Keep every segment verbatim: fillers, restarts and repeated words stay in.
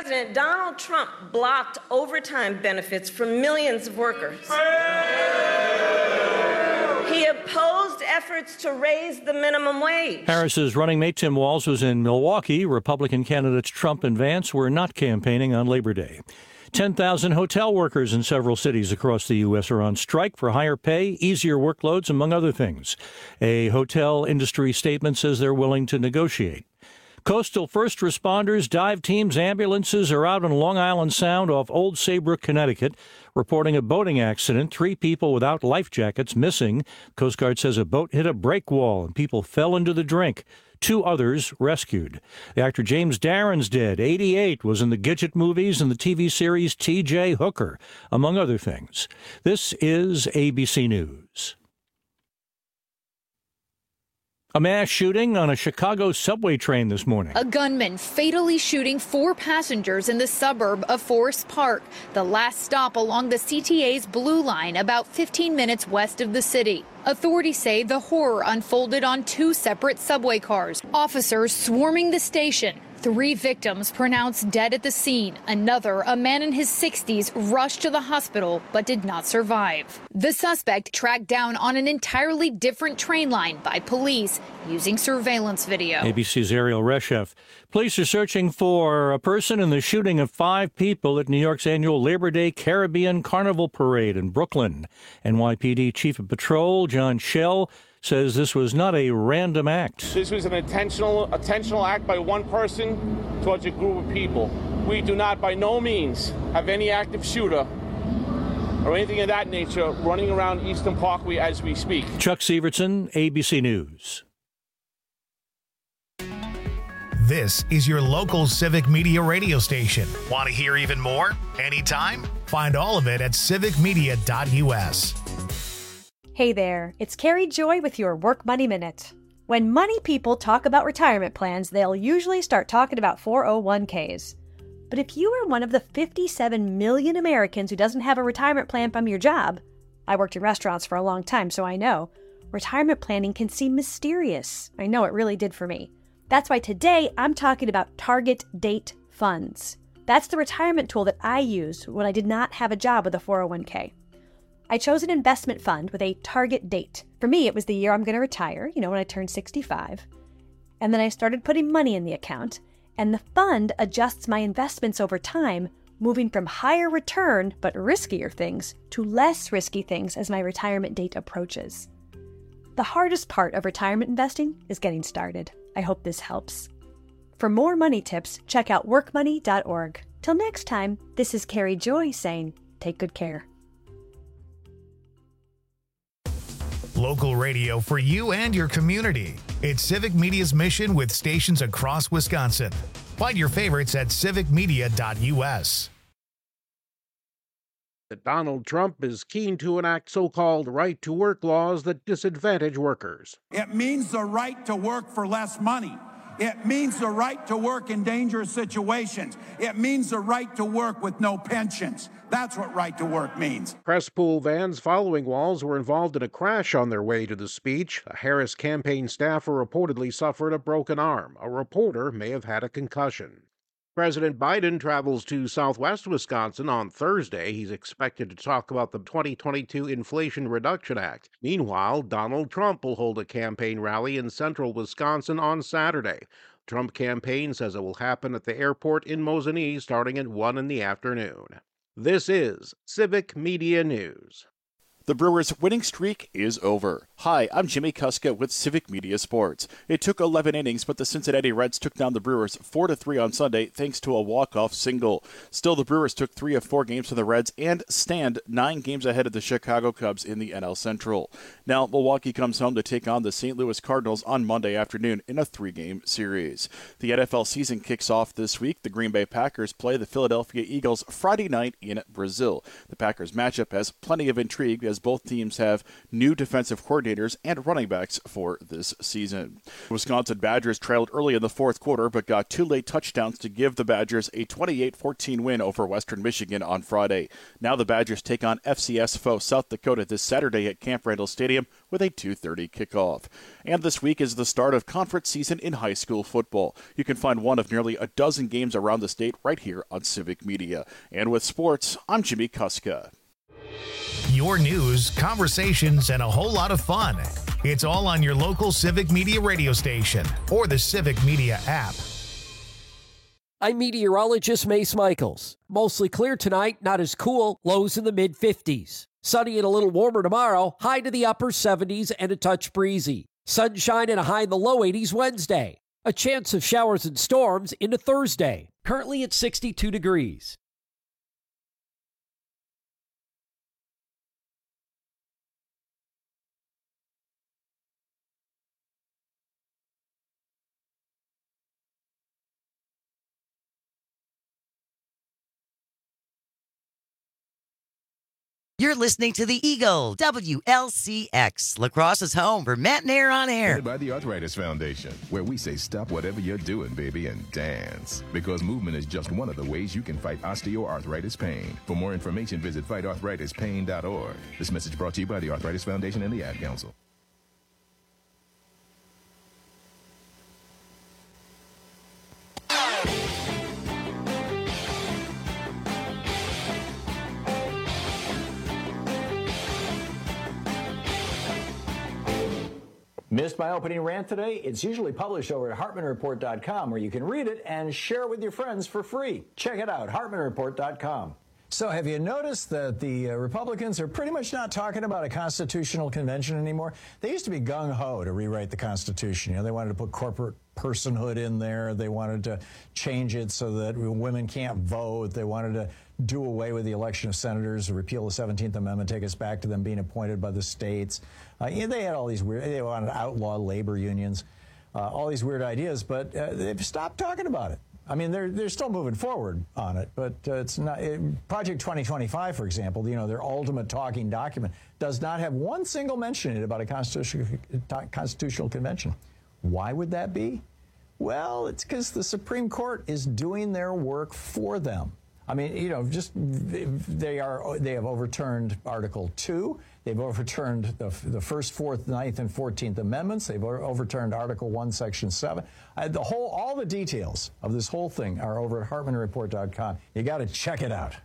President Donald Trump blocked overtime benefits for millions of workers. He opposed efforts to raise the minimum wage. Harris's running mate Tim Walz was in Milwaukee. Republican candidates Trump and Vance were not campaigning on Labor Day. ten thousand hotel workers in several cities across the U S are on strike for higher pay, easier workloads, among other things. A hotel industry statement says they're willing to negotiate. Coastal first responders, dive teams, ambulances are out on Long Island Sound off Old Saybrook, Connecticut, reporting a boating accident. Three people without life jackets missing. Coast Guard says a boat hit a break wall and people fell into the drink. Two others rescued. The actor James Darren's dead. eighty-eight, was in the Gidget movies and the T V series T J Hooker, among other things. This is A B C News. A mass shooting on a Chicago subway train this morning. A gunman fatally shooting four passengers in the suburb of Forest Park, the last stop along the C T A's Blue Line, about fifteen minutes west of the city. Authorities say the horror unfolded on two separate subway cars. Officers swarming the station. Three victims pronounced dead at the scene. Another, a man in his sixties, rushed to the hospital but did not survive. The suspect tracked down on an entirely different train line by police using surveillance video. A B C's Ariel Reshef. Police are searching for a person in the shooting of five people at New York's annual Labor Day Caribbean Carnival Parade in Brooklyn. N Y P D Chief of Patrol John Schell says this was not a random act. This was an intentional, intentional act by one person towards a group of people. We do not, by no means, have any active shooter or anything of that nature running around Eastern Parkway as we speak. Chuck Severson, A B C News. This is your local Civic Media radio station. Want to hear even more? Anytime? Find all of it at civic media dot U S. Hey there, it's Carrie Joy with your Work Money Minute. When money people talk about retirement plans, they'll usually start talking about four oh one k's. But if you are one of the fifty-seven million Americans who doesn't have a retirement plan from your job, I worked in restaurants for a long time, so I know, retirement planning can seem mysterious. I know it really did for me. That's why today I'm talking about target date funds. That's the retirement tool that I used when I did not have a job with a four oh one k. I chose an investment fund with a target date. For me, it was the year I'm going to retire, you know, when I turned sixty-five. And then I started putting money in the account, and the fund adjusts my investments over time, moving from higher return but riskier things to less risky things as my retirement date approaches. The hardest part of retirement investing is getting started. I hope this helps. For more money tips, check out work money dot org. Till next time, this is Carrie Joy saying, take good care. Local radio for you and your community. It's Civic Media's mission with stations across Wisconsin. Find your favorites at civic media dot U S. That Donald Trump is keen to enact so-called right-to-work laws that disadvantage workers. It means the right to work for less money. It means the right to work in dangerous situations. It means the right to work with no pensions. That's what right to work means. Press pool vans following Walz were involved in a crash on their way to the speech. A Harris campaign staffer reportedly suffered a broken arm. A reporter may have had a concussion. President Biden travels to southwest Wisconsin on Thursday. He's expected to talk about the twenty twenty-two Inflation Reduction Act. Meanwhile, Donald Trump will hold a campaign rally in central Wisconsin on Saturday. Trump campaign says it will happen at the airport in Mosinee starting at one in the afternoon. This is Civic Media News. The Brewers' winning streak is over. Hi, I'm Jimmy Kuska with Civic Media Sports. It took eleven innings, but the Cincinnati Reds took down the Brewers four to three on Sunday thanks to a walk-off single. Still, the Brewers took three of four games from the Reds and stand nine games ahead of the Chicago Cubs in the N L Central. Now, Milwaukee comes home to take on the Saint Louis Cardinals on Monday afternoon in a three-game series. The N F L season kicks off this week. The Green Bay Packers play the Philadelphia Eagles Friday night in Brazil. The Packers matchup has plenty of intrigue as as both teams have new defensive coordinators and running backs for this season. Wisconsin Badgers trailed early in the fourth quarter, but got two late touchdowns to give the Badgers a twenty-eight fourteen win over Western Michigan on Friday. Now the Badgers take on F C S foe South Dakota this Saturday at Camp Randall Stadium with a two thirty kickoff. And this week is the start of conference season in high school football. You can find one of nearly a dozen games around the state right here on Civic Media. And with sports, I'm Jimmy Kuska. Your news, conversations, and a whole lot of fun. It's all on your local Civic Media radio station or the Civic Media app. I'm meteorologist Mace Michaels. Mostly clear tonight, not as cool, lows in the mid fifties. Sunny and a little warmer tomorrow, high to the upper seventies and a touch breezy. Sunshine and a high in the low eighties Wednesday. A chance of showers and storms into Thursday. Currently at sixty-two degrees. You're listening to The Eagle, W L C X, La Crosse's home for Matt and Air on Air. By the Arthritis Foundation, where we say stop whatever you're doing, baby, and dance. Because movement is just one of the ways you can fight osteoarthritis pain. For more information, visit fight arthritis pain dot org. This message brought to you by the Arthritis Foundation and the Ad Council. Missed my opening rant today? It's usually published over at Hartman Report dot com, where you can read it and share it with your friends for free. Check it out, Hartman Report dot com. So have you noticed that the uh, Republicans are pretty much not talking about a constitutional convention anymore? They used to be gung-ho to rewrite the Constitution. You know, they wanted to put corporate personhood in there. They wanted to change it so that women can't vote. They wanted to do away with the election of senators, repeal the seventeenth Amendment, take us back to them being appointed by the states. Uh, you know, they had all these weird, they wanted to outlaw labor unions, uh, all these weird ideas, but uh, they've stopped talking about it. I mean, they're they're still moving forward on it, but uh, it's not. It, Project twenty twenty-five, for example, you know, their ultimate talking document does not have one single mention in it about a constitutional constitutional convention. Why would that be? Well, it's because the Supreme Court is doing their work for them. I mean, you know, just they are they have overturned Article two. They've overturned the, the first, fourth, ninth, and fourteenth Amendments. They've overturned Article one, Section seven. Uh, the whole, all the details of this whole thing are over at Hartman Report dot com. You got to check it out.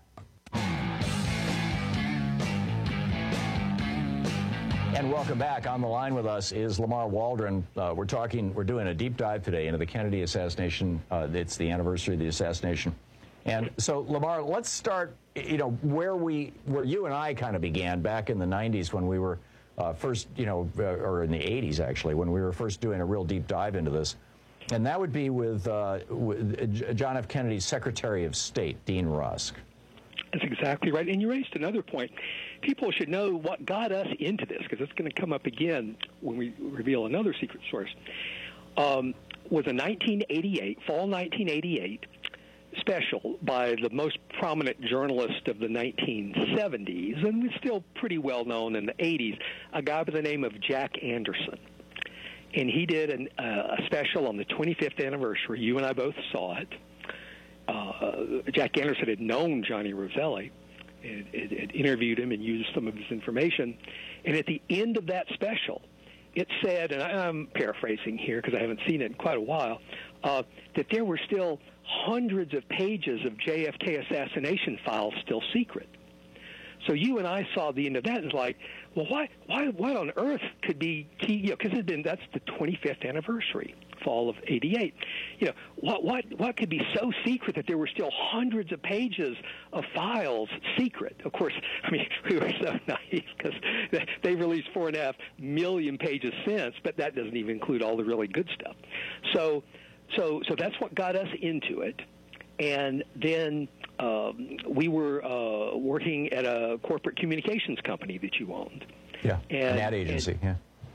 And welcome back. On the line with us is Lamar Waldron. Uh, we're talking, we're doing a deep dive today into the Kennedy assassination. Uh, it's the anniversary of the assassination. And so, Lamar, let's start, you know, where we, where you and I kind of began back in the nineties when we were uh, first, you know, uh, or in the eighties, actually, when we were first doing a real deep dive into this. And that would be with, uh, with John F. Kennedy's Secretary of State, Dean Rusk. That's exactly right. And you raised another point. People should know what got us into this, because it's going to come up again when we reveal another secret source. Um, was a nineteen eighty-eight, fall nineteen eighty-eight, special by the most prominent journalist of the nineteen seventies, and was still pretty well known in the eighties, a guy by the name of Jack Anderson. And he did an, uh, a special on the twenty-fifth anniversary. You and I both saw it. Uh, Jack Anderson had known Johnny Roselli, and had interviewed him and used some of his information. And at the end of that special, it said, and I'm paraphrasing here because I haven't seen it in quite a while, uh, that there were still hundreds of pages of J F K assassination files still secret. So you and I saw the end of that and was like, well, why, why, what on earth could be key? You know, because it's been that's the twenty-fifth anniversary, fall of eighty-eight. You know, what, what, what could be so secret that there were still hundreds of pages of files secret? Of course, I mean, we were so naive because they've released four and a half million pages since, but that doesn't even include all the really good stuff. So. So, so that's what got us into it, and then um, we were uh, working at a corporate communications company that you owned. Yeah, and, an ad agency. and, yeah.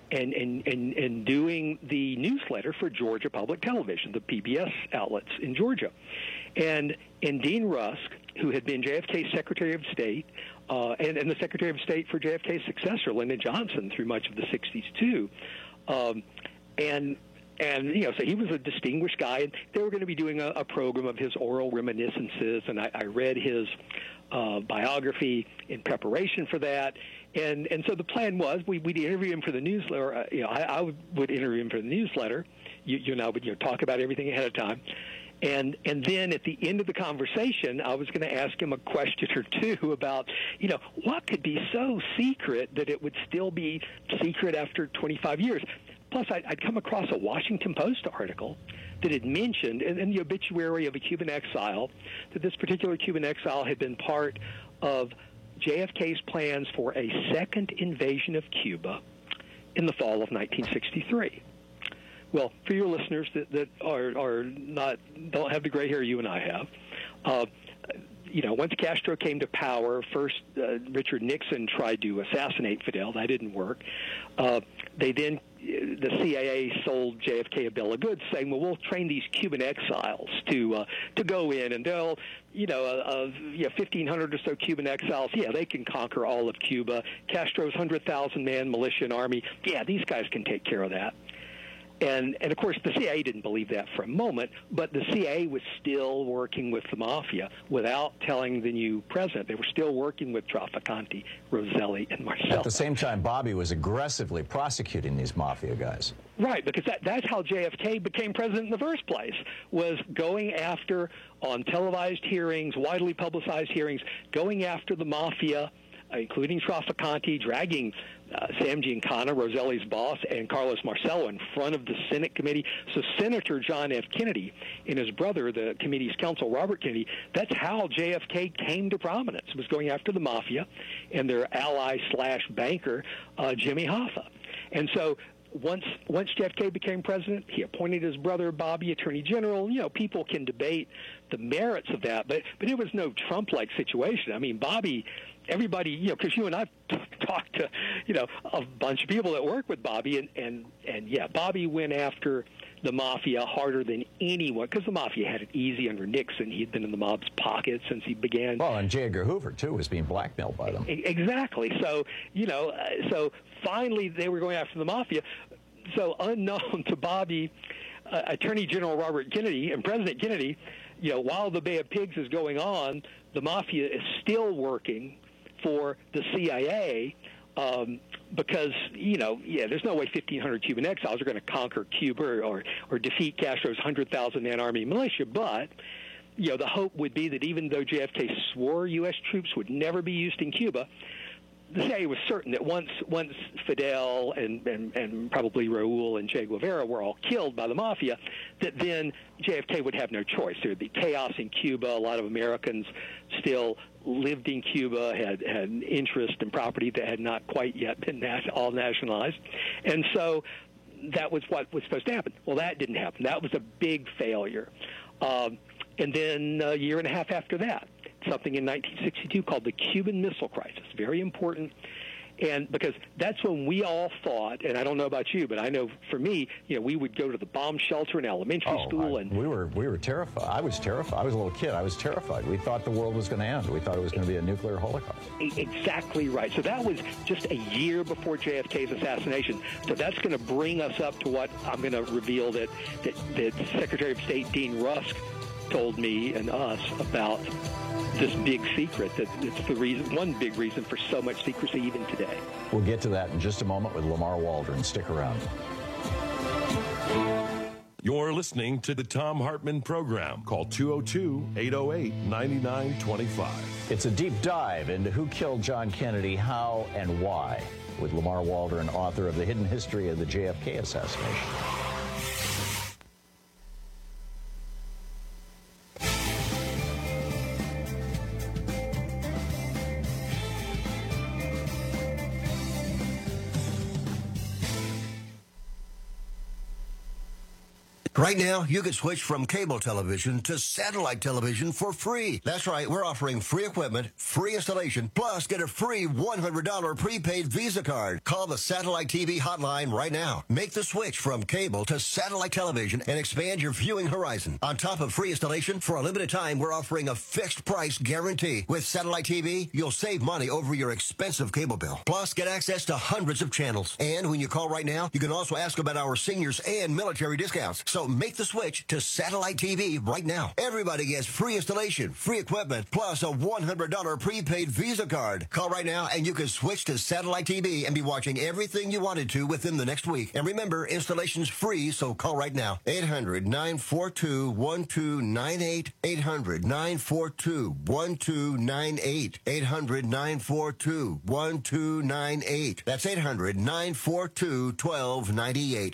and, and, and, and doing the newsletter for Georgia Public Television, the P B S outlets in Georgia. And, and Dean Rusk, who had been J F K's Secretary of State, uh, and, and the Secretary of State for J F K's successor, Lyndon Johnson, through much of the sixties, too. Um, and And, you know, so he was a distinguished guy, and they were going to be doing a, a program of his oral reminiscences, and I, I read his uh, biography in preparation for that. And and so the plan was we, we'd interview him for the newsletter. Uh, you know, I, I would, would interview him for the newsletter. You, you know, would you know, talk about everything ahead of time. And and then at the end of the conversation, I was going to ask him a question or two about, you know, what could be so secret that it would still be secret after twenty-five years. Plus, I'd, I'd come across a Washington Post article that had mentioned in, in the obituary of a Cuban exile that this particular Cuban exile had been part of J F K's plans for a second invasion of Cuba in the fall of nineteen sixty-three. Well, for your listeners that, that are, are not don't have the gray hair you and I have, uh, you know, once Castro came to power, first uh, Richard Nixon tried to assassinate Fidel. That didn't work. Uh, they then, the C I A sold J F K a bill of goods saying, well, we'll train these Cuban exiles to uh, to go in, and they'll, you know, uh, uh, yeah, fifteen hundred or so Cuban exiles, yeah, they can conquer all of Cuba. Castro's one hundred thousand man militia and army, yeah, these guys can take care of that. And, and, of course, the C I A didn't believe that for a moment, but the C I A was still working with the mafia without telling the new president. They were still working with Trafficante, Roselli, and Marcel. At the same time, Bobby was aggressively prosecuting these mafia guys. Right, because that, that's how J F K became president in the first place, was going after, on televised hearings, widely publicized hearings, going after the mafia, including Trafficante, dragging uh, Sam Giancana, Roselli's boss, and Carlos Marcello in front of the Senate committee. So Senator John F. Kennedy and his brother, the committee's counsel, Robert Kennedy, that's how J F K came to prominence, was going after the mafia and their ally slash banker, uh, Jimmy Hoffa. And so Once once J F K became president, he appointed his brother Bobby attorney general. You know, people can debate the merits of that, but but it was no Trump-like situation. I mean, Bobby, everybody, you know, because you and I've talked to, you know, a bunch of people that work with Bobby, and and and yeah, Bobby went after the mafia harder than anyone, because the mafia had it easy under Nixon. He'd been in the mob's pocket since he began. Well, and J. Edgar Hoover, too, was being blackmailed by them. Exactly. So, you know, uh, so finally they were going after the mafia. So unknown to Bobby, uh, Attorney General Robert Kennedy and President Kennedy, you know, while the Bay of Pigs is going on, the mafia is still working for the C I A, um, because, you know, yeah, there's no way fifteen hundred Cuban exiles are going to conquer Cuba or, or, or defeat Castro's one hundred thousand man army militia. But, you know, the hope would be that even though J F K swore U S troops would never be used in Cuba, the C I A was certain that once once Fidel and, and, and probably Raul and Che Guevara were all killed by the mafia, that then J F K would have no choice. There would be chaos in Cuba. A lot of Americans still lived in Cuba, had, had interest and property that had not quite yet been nat- all nationalized. And so that was what was supposed to happen. Well, that didn't happen. That was a big failure. Um, and then a year and a half after that, something in nineteen sixty-two called the Cuban Missile Crisis. Very important. And because that's when we all thought, and I don't know about you, but I know for me, you know, we would go to the bomb shelter in elementary oh, school. I, and we were we were terrified. I was terrified. I was a little kid. I was terrified. We thought the world was going to end. We thought it was going to be a nuclear holocaust. Exactly right. So that was just a year before J F K's assassination. So that's going to bring us up to what I'm going to reveal that, that, that Secretary of State Dean Rusk told me and us about this big secret. That it's the reason, one big reason for so much secrecy even today. We'll get to that in just a moment with Lamar Waldron. Stick around. You're listening to the Thom Hartmann Program. Call two oh two, eight oh eight, nine nine two five. It's a deep dive into who killed John Kennedy, how, and why, with Lamar Waldron, author of The Hidden History of the J F K Assassination. Right now, you can switch from cable television to satellite television for free. That's right, we're offering free equipment, free installation, plus get a free one hundred dollars prepaid Visa card. Call the Satellite T V hotline right now. Make the switch from cable to satellite television and expand your viewing horizon. On top of free installation, for a limited time, we're offering a fixed price guarantee. With Satellite T V, you'll save money over your expensive cable bill. Plus, get access to hundreds of channels. And when you call right now, you can also ask about our seniors and military discounts. So make the switch to Satellite T V right now. Everybody gets free installation, free equipment, plus a one hundred dollars prepaid Visa card. Call right now and you can switch to Satellite T V and be watching everything you wanted to within the next week. And remember, installation's free, so call right now. eight hundred, nine four two, one two nine eight. eight hundred, nine four two, one two nine eight. eight hundred, nine four two, one two nine eight. That's eight hundred, nine four two, one two nine eight.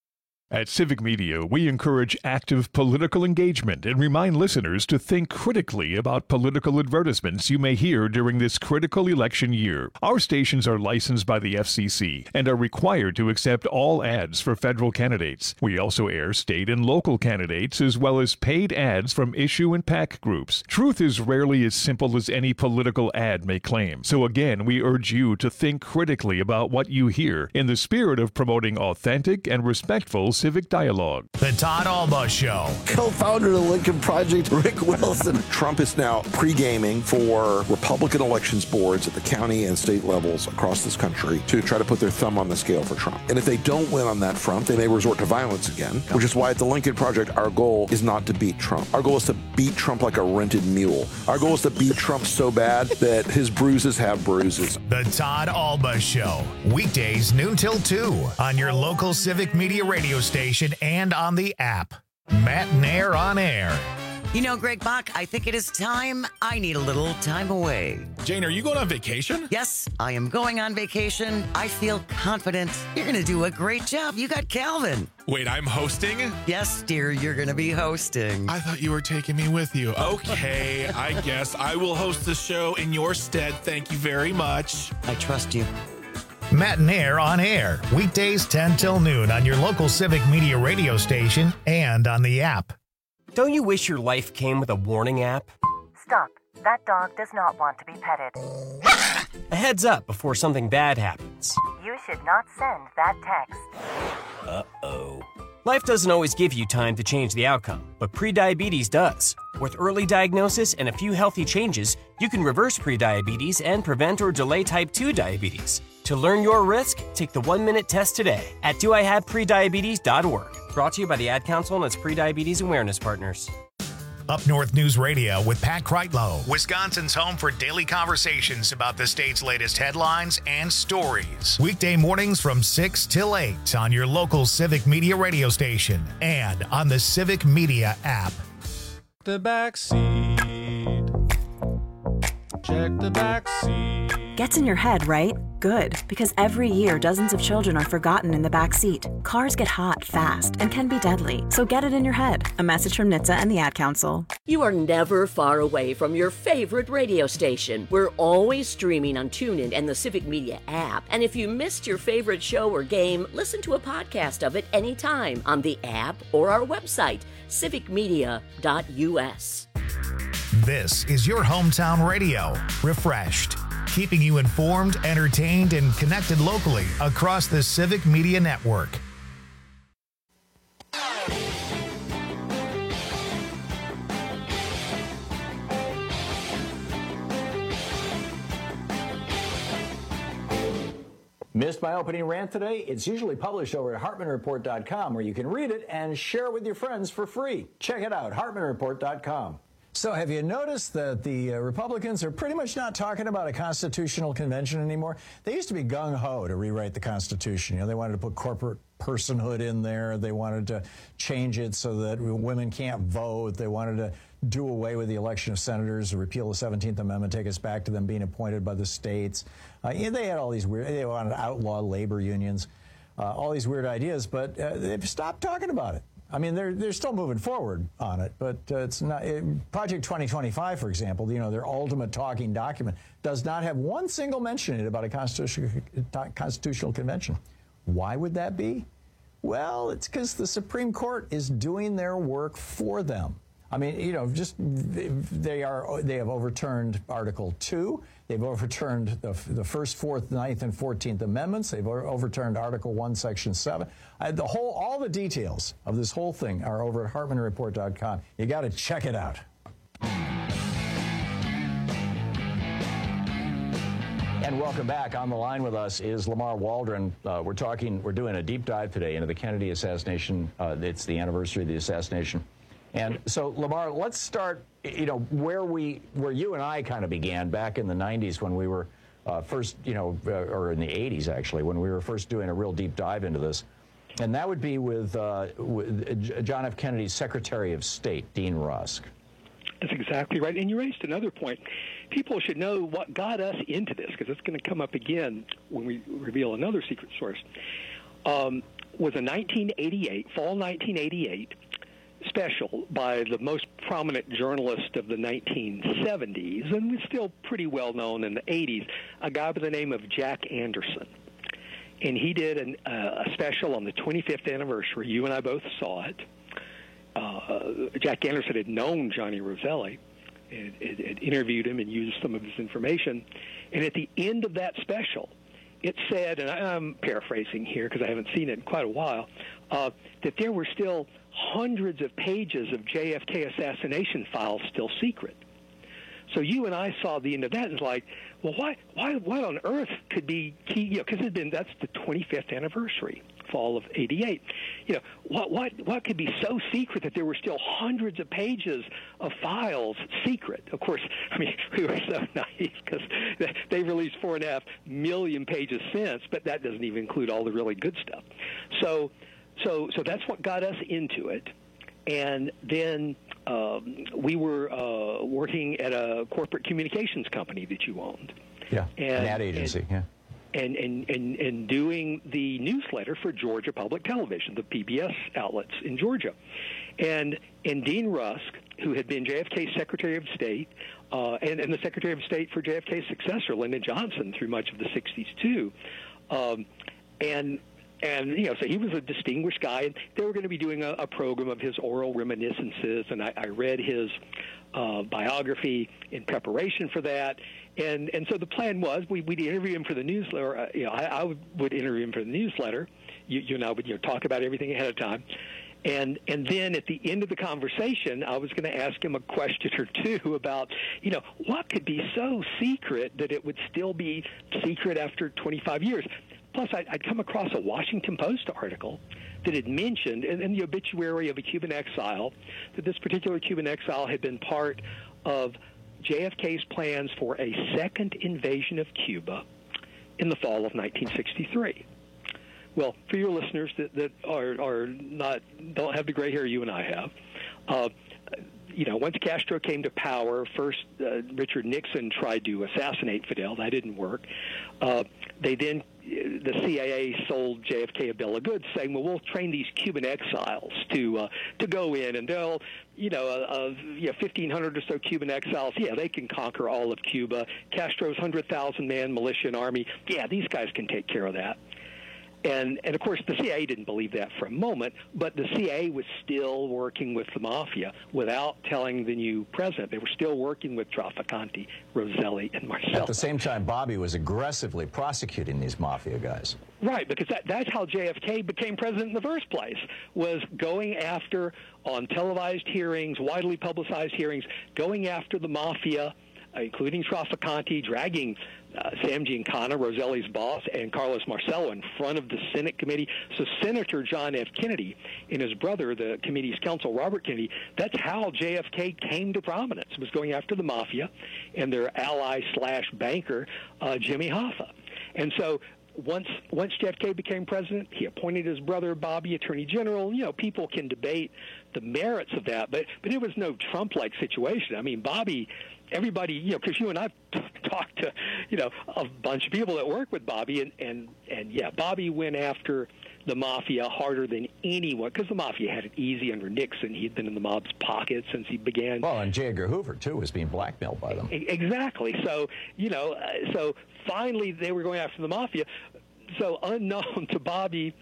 At Civic Media, we encourage active political engagement and remind listeners to think critically about political advertisements you may hear during this critical election year. Our stations are licensed by the F C C and are required to accept all ads for federal candidates. We also air state and local candidates as well as paid ads from issue and PAC groups. Truth is rarely as simple as any political ad may claim. So again, we urge you to think critically about what you hear in the spirit of promoting authentic and respectful civic dialogue. The Todd Alba Show. Co-founder of the Lincoln Project, Rick Wilson. Trump is now pre-gaming for Republican elections boards at the county and state levels across this country to try to put their thumb on the scale for Trump. And if they don't win on that front, they may resort to violence again, which is why at the Lincoln Project, our goal is not to beat Trump. Our goal is to beat Trump like a rented mule. Our goal is to beat Trump so bad that his bruises have bruises. The Todd Alba Show. Weekdays noon till two on your local Civic Media radio station and on the app. Matt Nair on air. You know, Greg Bach, I think it is time I need a little time away. Jane, are you going on vacation? Yes, I am going on vacation. I feel confident. You're going to do a great job. You got Calvin. Wait, I'm hosting? Yes, dear, you're going to be hosting. I thought you were taking me with you. Okay, I guess I will host the show in your stead. Thank you very much. I trust you. Matt Nair on air. Weekdays ten till noon on your local Civic Media radio station and on the app. Don't you wish your life came with a warning app? Stop. That dog does not want to be petted. A heads up before something bad happens. You should not send that text. Uh-oh. Life doesn't always give you time to change the outcome, but prediabetes does. With early diagnosis and a few healthy changes, you can reverse prediabetes and prevent or delay type two diabetes. To learn your risk, take the one-minute test today at do I have prediabetes dot org. Brought to you by the Ad Council and its Prediabetes Awareness Partners. Up North News Radio with Pat Kreitlow, Wisconsin's home for daily conversations about the state's latest headlines and stories. Weekday mornings from six till eight on your local Civic Media radio station and on the Civic Media app. The back seat. Check the back seat. Gets in your head, right? Good, because every year dozens of children are forgotten in the back seat. Cars get hot fast and can be deadly, so get it in your head. A message from N H T S A and the Ad Council. You are never far away from your favorite radio station. We're always streaming on TuneIn and the Civic Media app. And if you missed your favorite show or game, listen to a podcast of it anytime on the app or our website, civic media dot u s. This is your hometown radio, refreshed, keeping you informed, entertained, and connected locally across the Civic Media Network. Missed my opening rant today? It's usually published over at hartman report dot com, where you can read it and share it with your friends for free. Check it out, hartman report dot com. So have you noticed that the uh, Republicans are pretty much not talking about a constitutional convention anymore? They used to be gung-ho to rewrite the Constitution. You know, they wanted to put corporate personhood in there. They wanted to change it so that women can't vote. They wanted to do away with the election of senators, repeal the seventeenth Amendment, take us back to them being appointed by the states. Uh, yeah, they had all these weird, they wanted to outlaw labor unions, uh, all these weird ideas, but uh, they've stopped talking about it. I mean, they're they're still moving forward on it, but uh, it's not. It, Project twenty twenty-five, for example, you know, their ultimate talking document does not have one single mention in it about a constitutional constitutional convention. Why would that be? Well, it's because the Supreme Court is doing their work for them. I mean, you know, just they are they have overturned Article two. They've overturned the, the first, fourth, ninth, and fourteenth Amendments. They've overturned Article one, Section seven. I, the whole, all the details of this whole thing are over at Hartmann Report dot com. You got to check it out. And welcome back. On the line with us is Lamar Waldron. Uh, we're talking, we're doing a deep dive today into the Kennedy assassination. Uh, it's the anniversary of the assassination. And so, Lamar, let's start, you know, where we, where you and I kind of began back in the nineties when we were uh, first, you know, uh, or in the eighties, actually, when we were first doing a real deep dive into this. And that would be with, uh, with John F. Kennedy's Secretary of State, Dean Rusk. That's exactly right. And you raised another point. People should know what got us into this, because it's going to come up again when we reveal another secret source. Um, was a nineteen eighty-eight, fall nineteen eighty-eight, special by the most prominent journalist of the nineteen seventies, and was still pretty well known in the eighties, a guy by the name of Jack Anderson. And he did an, uh, a special on the twenty-fifth anniversary. You and I both saw it. Uh, Jack Anderson had known Johnny Roselli, and had interviewed him and used some of his information. And at the end of that special, it said, and I'm paraphrasing here because I haven't seen it in quite a while, uh, that there were still hundreds of pages of J F K assassination files still secret. So you and I saw the end of that and was like, well, why, why, what on earth could be key? You know, because it'd been, that's the twenty-fifth anniversary, fall of eighty-eight. You know, what, what, what could be so secret that there were still hundreds of pages of files secret? Of course, I mean, we were so naive because they released four and a half million pages since, but that doesn't even include all the really good stuff. So, so, so that's what got us into it. And then um, we were uh, working at a corporate communications company that you owned. Yeah, and, an ad agency, and, yeah. And, and, and, and doing the newsletter for Georgia Public Television, the P B S outlets in Georgia. And, and Dean Rusk, who had been J F K's Secretary of State, uh, and, and the Secretary of State for J F K's successor, Lyndon Johnson, through much of the sixties, too. Um, and... And, you know, so he was a distinguished guy, and they were going to be doing a, a program of his oral reminiscences, and I, I read his uh, biography in preparation for that. And and so the plan was we, we'd interview him for the newsletter. Uh, you know, I, I would, would interview him for the newsletter. You, you and I would you know, talk about everything ahead of time. And and then at the end of the conversation, I was going to ask him a question or two about, you know, what could be so secret that it would still be secret after twenty-five years? Plus, I'd, I'd come across a Washington Post article that had mentioned in, in the obituary of a Cuban exile that this particular Cuban exile had been part of J F K's plans for a second invasion of Cuba in the fall of nineteen sixty-three. Well, for your listeners that, that are, are not don't have the gray hair you and I have, uh, you know, once Castro came to power, first uh, Richard Nixon tried to assassinate Fidel. That didn't work. Uh, they then, the C I A sold J F K a bill of goods saying, well, we'll train these Cuban exiles to uh, to go in, and they'll, you know, uh, uh, you know, fifteen hundred or so Cuban exiles, yeah, they can conquer all of Cuba. Castro's one hundred thousand man militia and army, yeah, these guys can take care of that. And, and of course, the C I A didn't believe that for a moment, but the C I A was still working with the mafia without telling the new president. They were still working with Trafficante, Roselli, and Marcello. At the same time, Bobby was aggressively prosecuting these mafia guys. Right, because that, that's how J F K became president in the first place, was going after, on televised hearings, widely publicized hearings, going after the mafia, uh, including Trafficante, dragging Uh, Sam Giancana, Roselli's boss, and Carlos Marcello in front of the Senate committee. So Senator John F. Kennedy and his brother, the committee's counsel, Robert Kennedy, that's how J F K came to prominence, was going after the mafia and their ally slash banker, uh, Jimmy Hoffa. And so once once J F K became president, he appointed his brother Bobby attorney general. You know, people can debate the merits of that, but, but it was no Trump-like situation. I mean, Bobby... Everybody, you know, because you and I've talked to, you know, a bunch of people that work with Bobby, and, and, and yeah, Bobby went after the mafia harder than anyone, because the mafia had it easy under Nixon. He'd been in the mob's pocket since he began. Well, and J. Edgar Hoover, too, was being blackmailed by them. Exactly. So, you know, uh, so finally they were going after the mafia. So unknown to Bobby,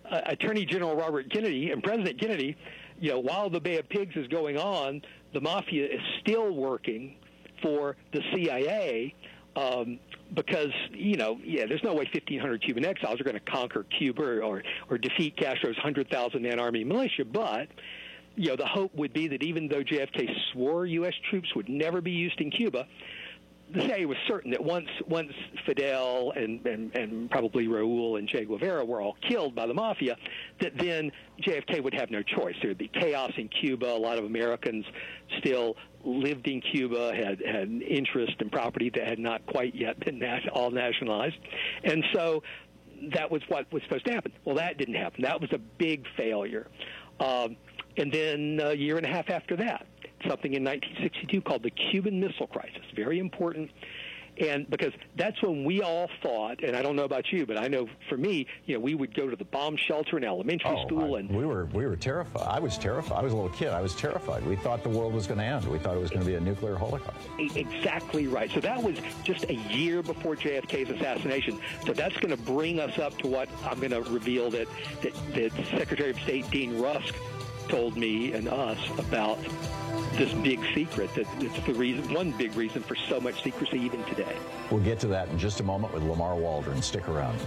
uh, Attorney General Robert Kennedy and President Kennedy, you know, while the Bay of Pigs is going on, the mafia is still working for the C I A um, because, you know, yeah, there's no way fifteen hundred Cuban exiles are going to conquer Cuba or, or, or defeat Castro's one hundred thousand man army militia. But, you know, the hope would be that even though J F K swore U S troops would never be used in Cuba, the C I A was certain that once once Fidel and, and, and probably Raul and Che Guevara were all killed by the mafia, that then J F K would have no choice. There would be chaos in Cuba. A lot of Americans still lived in Cuba, had, had interest and property that had not quite yet been nat- all nationalized. And so that was what was supposed to happen. Well, that didn't happen. That was a big failure. Um, and then a year and a half after that, something in nineteen sixty-two called the Cuban Missile Crisis. Very important. And because that's when we all thought, and I don't know about you, but I know for me, you know, we would go to the bomb shelter in elementary oh, school. I, and we were we were terrified. I was terrified. I was a little kid. I was terrified. We thought the world was going to end. We thought it was going to be a nuclear holocaust. Exactly right. So that was just a year before J F K's assassination. So that's going to bring us up to what I'm going to reveal that, that, that Secretary of State Dean Rusk told me and us about this big secret. That it's the reason, one big reason for so much secrecy even today. We'll get to that in just a moment with Lamar Waldron. Stick around.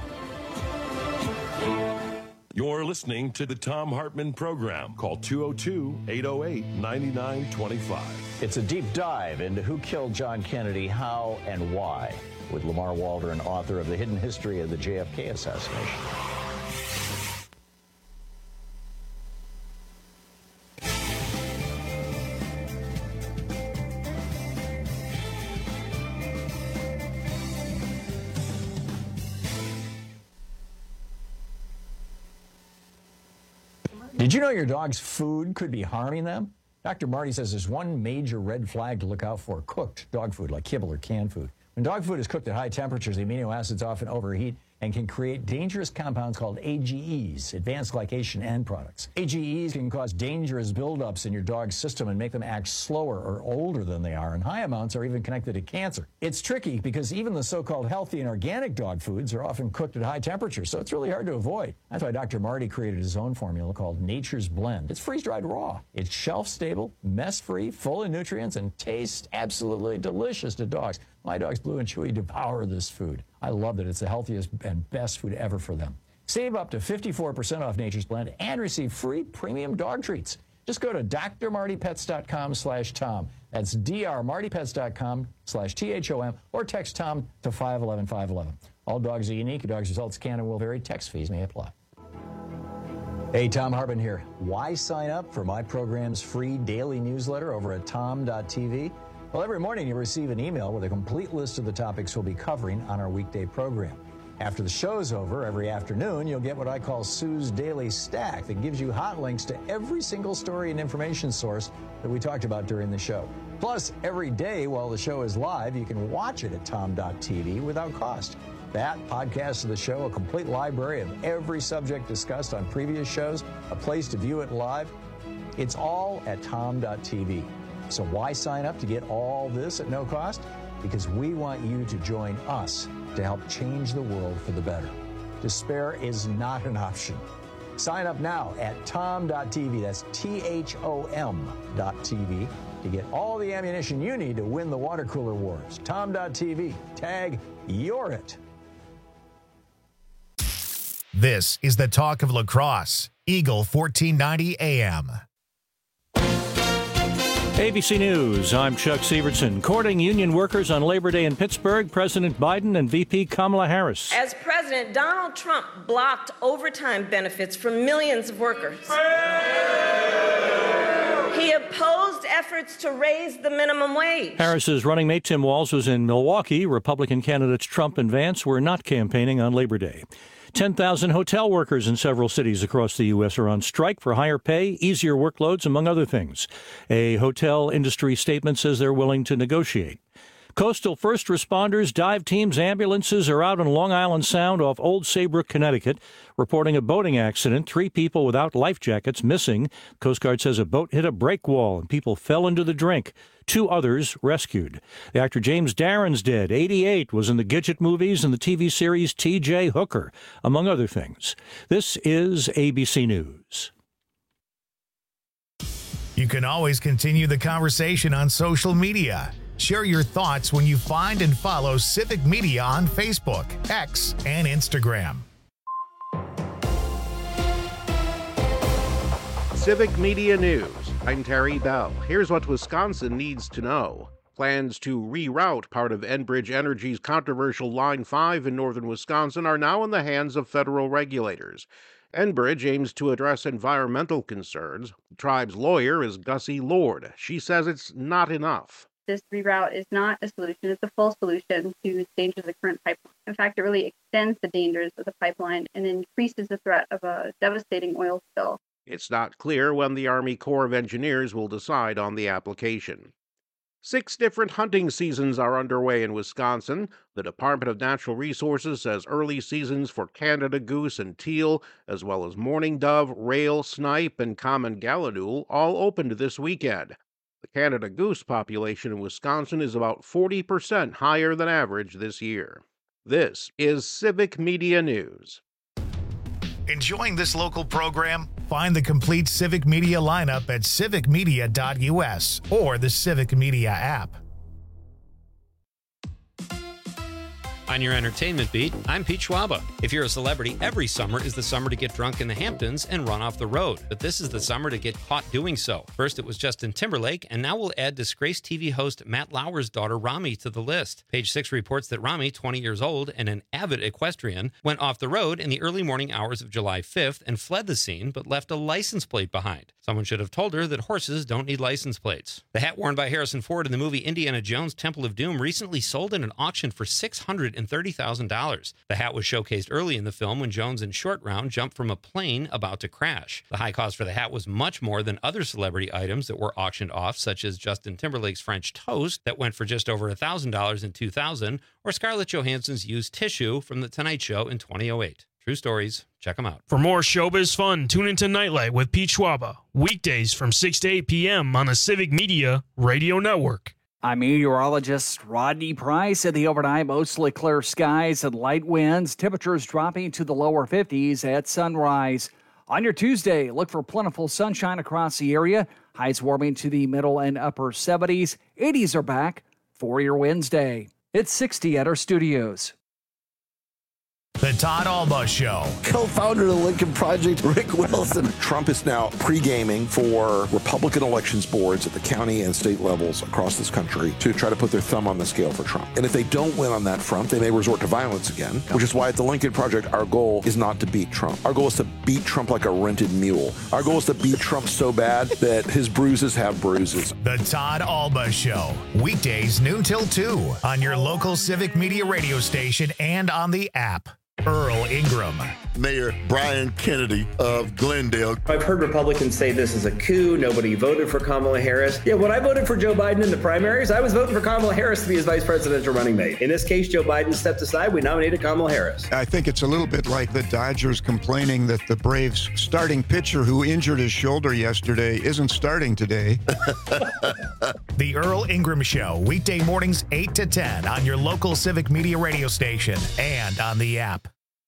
You're listening to the Thom Hartmann Program. Call two oh two, eight oh eight, nine nine two five. It's a deep dive into who killed John Kennedy, how, and why, with Lamar Waldron, author of The Hidden History of the J F K Assassination. Did you know your dog's food could be harming them? Doctor Marty says there's one major red flag to look out for: cooked dog food, like kibble or canned food. When dog food is cooked at high temperatures, the amino acids often overheat and can create dangerous compounds called A G Es, advanced glycation end products. A G Es can cause dangerous buildups in your dog's system and make them act slower or older than they are, and high amounts are even connected to cancer. It's tricky because even the so-called healthy and organic dog foods are often cooked at high temperatures, so it's really hard to avoid. That's why Doctor Marty created his own formula called Nature's Blend. It's freeze-dried raw. It's shelf-stable, mess-free, full of nutrients, and tastes absolutely delicious to dogs. My dogs, Blue and Chewy, devour this food. I love it. It's the healthiest and best food ever for them. Save up to fifty-four percent off Nature's Blend and receive free premium dog treats. Just go to d r marty pets dot com slash Tom. That's d r marty pets dot com slash T H O M, or text Tom to five one one five one one. All dogs are unique. Dogs' results can and will vary. Text fees may apply. Hey, Thom Hartmann here. Why sign up for my program's free daily newsletter over at tom dot t v? Well, every morning you receive an email with a complete list of the topics we'll be covering on our weekday program. After the show's over, every afternoon, you'll get what I call Sue's Daily Stack that gives you hot links to every single story and information source that we talked about during the show. Plus, every day while the show is live, you can watch it at tom dot t v without cost. That, podcasts of the show, a complete library of every subject discussed on previous shows, a place to view it live, it's all at tom dot t v. So why sign up to get all this at no cost? Because we want you to join us to help change the world for the better. Despair is not an option. Sign up now at tom dot t v. That's T H O M dot T V to get all the ammunition you need to win the water cooler wars. tom dot t v. Tag You're It. This is the talk of La Crosse, Eagle fourteen ninety A M. A B C News, I'm Chuck Severson. Courting union workers on Labor Day in Pittsburgh, President Biden and V P Kamala Harris. As president, Donald Trump blocked overtime benefits for millions of workers. He opposed efforts to raise the minimum wage. Harris's running mate Tim Walz was in Milwaukee. Republican candidates Trump and Vance were not campaigning on Labor Day. ten thousand hotel workers in several cities across the U S are on strike for higher pay, easier workloads, among other things. A hotel industry statement says they're willing to negotiate. Coastal first responders, dive teams, ambulances are out on Long Island Sound off Old Saybrook, Connecticut, reporting a boating accident. Three people without life jackets missing. Coast Guard says a boat hit a break wall and people fell into the drink. Two others rescued. The actor James Darren's dead. eighty-eight, was in the Gidget movies and the T V series T J Hooker, among other things. This is A B C News. You can always continue the conversation on social media. Share your thoughts when you find and follow Civic Media on Facebook, X, and Instagram. Civic Media News. I'm Terry Bell. Here's what Wisconsin needs to know. Plans to reroute part of Enbridge Energy's controversial Line five in northern Wisconsin are now in the hands of federal regulators. Enbridge aims to address environmental concerns. The tribe's lawyer is Gussie Lord. She says it's not enough. This reroute is not a solution. It's a full solution to the dangers of the current pipeline. In fact, it really extends the dangers of the pipeline and increases the threat of a devastating oil spill. It's not clear when the Army Corps of Engineers will decide on the application. Six different hunting seasons are underway in Wisconsin. The Department of Natural Resources says early seasons for Canada goose and teal, as well as mourning dove, rail, snipe, and common gallinule, all opened this weekend. The Canada goose population in Wisconsin is about forty percent higher than average this year. This is Civic Media News. Enjoying this local program? Find the complete Civic Media lineup at civic media dot u s or the Civic Media app. On your entertainment beat, I'm Pete Schwaba. If you're a celebrity, every summer is the summer to get drunk in the Hamptons and run off the road. But this is the summer to get caught doing so. First, it was Justin Timberlake, and now we'll add disgraced T V host Matt Lauer's daughter, Rami, to the list. Page Six reports that Rami, twenty years old and an avid equestrian, went off the road in the early morning hours of July fifth and fled the scene, but left a license plate behind. Someone should have told her that horses don't need license plates. The hat worn by Harrison Ford in the movie Indiana Jones Temple of Doom recently sold in an auction for six hundred thirty thousand dollars. The hat was showcased early in the film when Jones and Short Round jumped from a plane about to crash. The high cost for the hat was much more than other celebrity items that were auctioned off, such as Justin Timberlake's French toast that went for just over one thousand dollars in two thousand, or Scarlett Johansson's used tissue from The Tonight Show in two thousand eight. True stories. Check them out. For more showbiz fun, tune into Nightlight with Pete Schwaba, weekdays from six to eight p.m. on the Civic Media Radio Network. I'm meteorologist Rodney Price. At the overnight, mostly clear skies and light winds. Temperatures dropping to the lower fifties at sunrise. On your Tuesday, look for plentiful sunshine across the area. Highs warming to the middle and upper seventies. eighties are back for your Wednesday. It's sixty at our studios. The Todd Alba Show. Co-founder of the Lincoln Project, Rick Wilson. Trump is now pre-gaming for Republican elections boards at the county and state levels across this country to try to put their thumb on the scale for Trump. And if they don't win on that front, they may resort to violence again, which is why at the Lincoln Project, our goal is not to beat Trump. Our goal is to beat Trump like a rented mule. Our goal is to beat Trump so bad that his bruises have bruises. The Todd Alba Show. Weekdays noon till two on your local Civic Media radio station and on the app. Earl Ingram. Mayor Brian Kennedy of Glendale. I've heard Republicans say this is a coup. Nobody voted for Kamala Harris. Yeah, when I voted for Joe Biden in the primaries, I was voting for Kamala Harris to be his vice presidential running mate. In this case, Joe Biden stepped aside. We nominated Kamala Harris. I think it's a little bit like the Dodgers complaining that the Braves starting pitcher who injured his shoulder yesterday isn't starting today. The Earl Ingram Show, weekday mornings eight to ten on your local Civic Media radio station and on the app.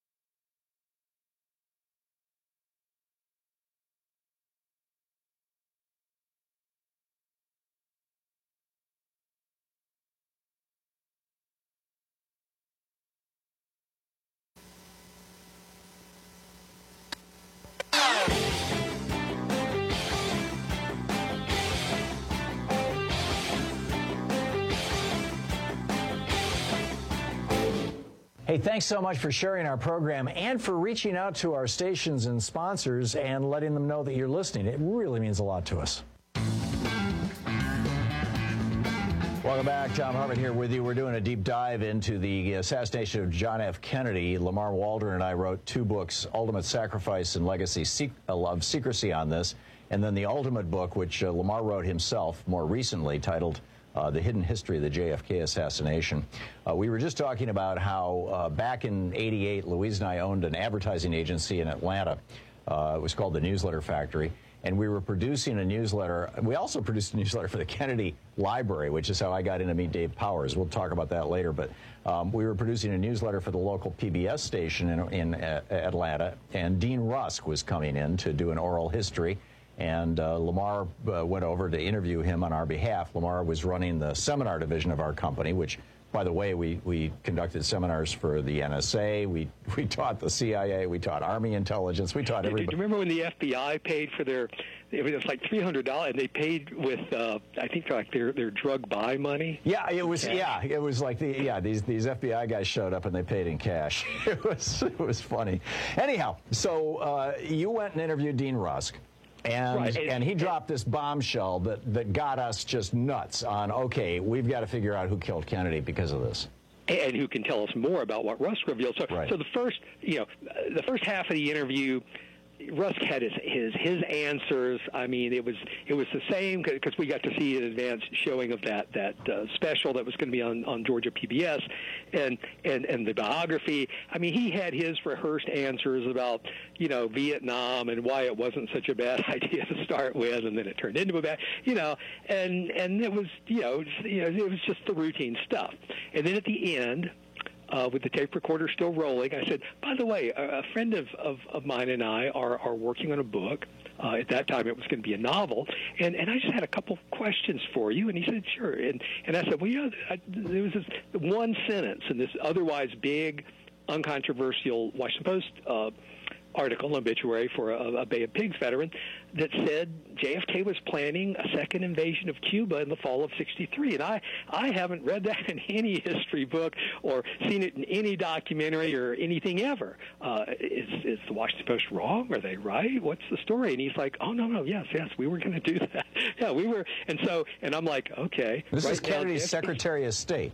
Hey, thanks so much for sharing our program and for reaching out to our stations and sponsors and letting them know that you're listening. It really means a lot to us. Welcome back. Tom Hartman here with you. We're doing a deep dive into the assassination of John F. Kennedy. Lamar Waldron and I wrote two books, Ultimate Sacrifice and Legacy of Secrecy, on this, and then the ultimate book, which uh, Lamar wrote himself more recently, titled Uh, the hidden history of the J F K assassination. Uh, we were just talking about how uh, back in eighty-eight, Louise and I owned an advertising agency in Atlanta. Uh, it was called the Newsletter Factory. And we were producing a newsletter. We also produced a newsletter for the Kennedy Library, which is how I got in to meet Dave Powers. We'll talk about that later. But um, we were producing a newsletter for the local P B S station in, in uh, Atlanta. And Dean Rusk was coming in to do an oral history. And uh, Lamar uh, went over to interview him on our behalf. Lamar was running the seminar division of our company, which, by the way, we, we conducted seminars for the N S A. We we taught the C I A. We taught Army intelligence. We taught everybody. Do you remember when the F B I paid for their? It was like three hundred dollars, and they paid with uh, I think like their their drug buy money. Yeah, it was. Cash. Yeah, it was like the yeah these these F B I guys showed up and they paid in cash. It was it was funny. Anyhow, so uh, you went and interviewed Dean Rusk. And, right. and he dropped this bombshell that, that got us just nuts on, okay, we've got to figure out who killed Kennedy because of this. And who can tell us more about what Rusk revealed. So, right. so the first, you know, the first half of the interview, Rusk had his, his his answers. I mean, it was it was the same because we got to see an advanced showing of that that uh, special that was going to be on, on Georgia P B S, and, and and the biography. I mean, he had his rehearsed answers about you know Vietnam and why it wasn't such a bad idea to start with, and then it turned into a bad, you know, and and it was you know you know it was just the routine stuff. And then at the end, Uh, with the tape recorder still rolling, I said, by the way, a, a friend of, of, of mine and I are, are working on a book. Uh, at that time, it was going to be a novel. And, and I just had a couple questions for you. And he said, sure. And, and I said, well, yeah, I, there was this one sentence in this otherwise big, uncontroversial Washington Post uh, article, an obituary for a, a Bay of Pigs veteran, that said J F K was planning a second invasion of Cuba in the fall of sixty-three. And I, I haven't read that in any history book or seen it in any documentary or anything ever. Uh, is, is the Washington Post wrong? Are they right? What's the story? And he's like, oh, no, no, yes, yes, we were going to do that. Yeah, we were. And so, and I'm like, okay. This right is Kennedy's Secretary of State.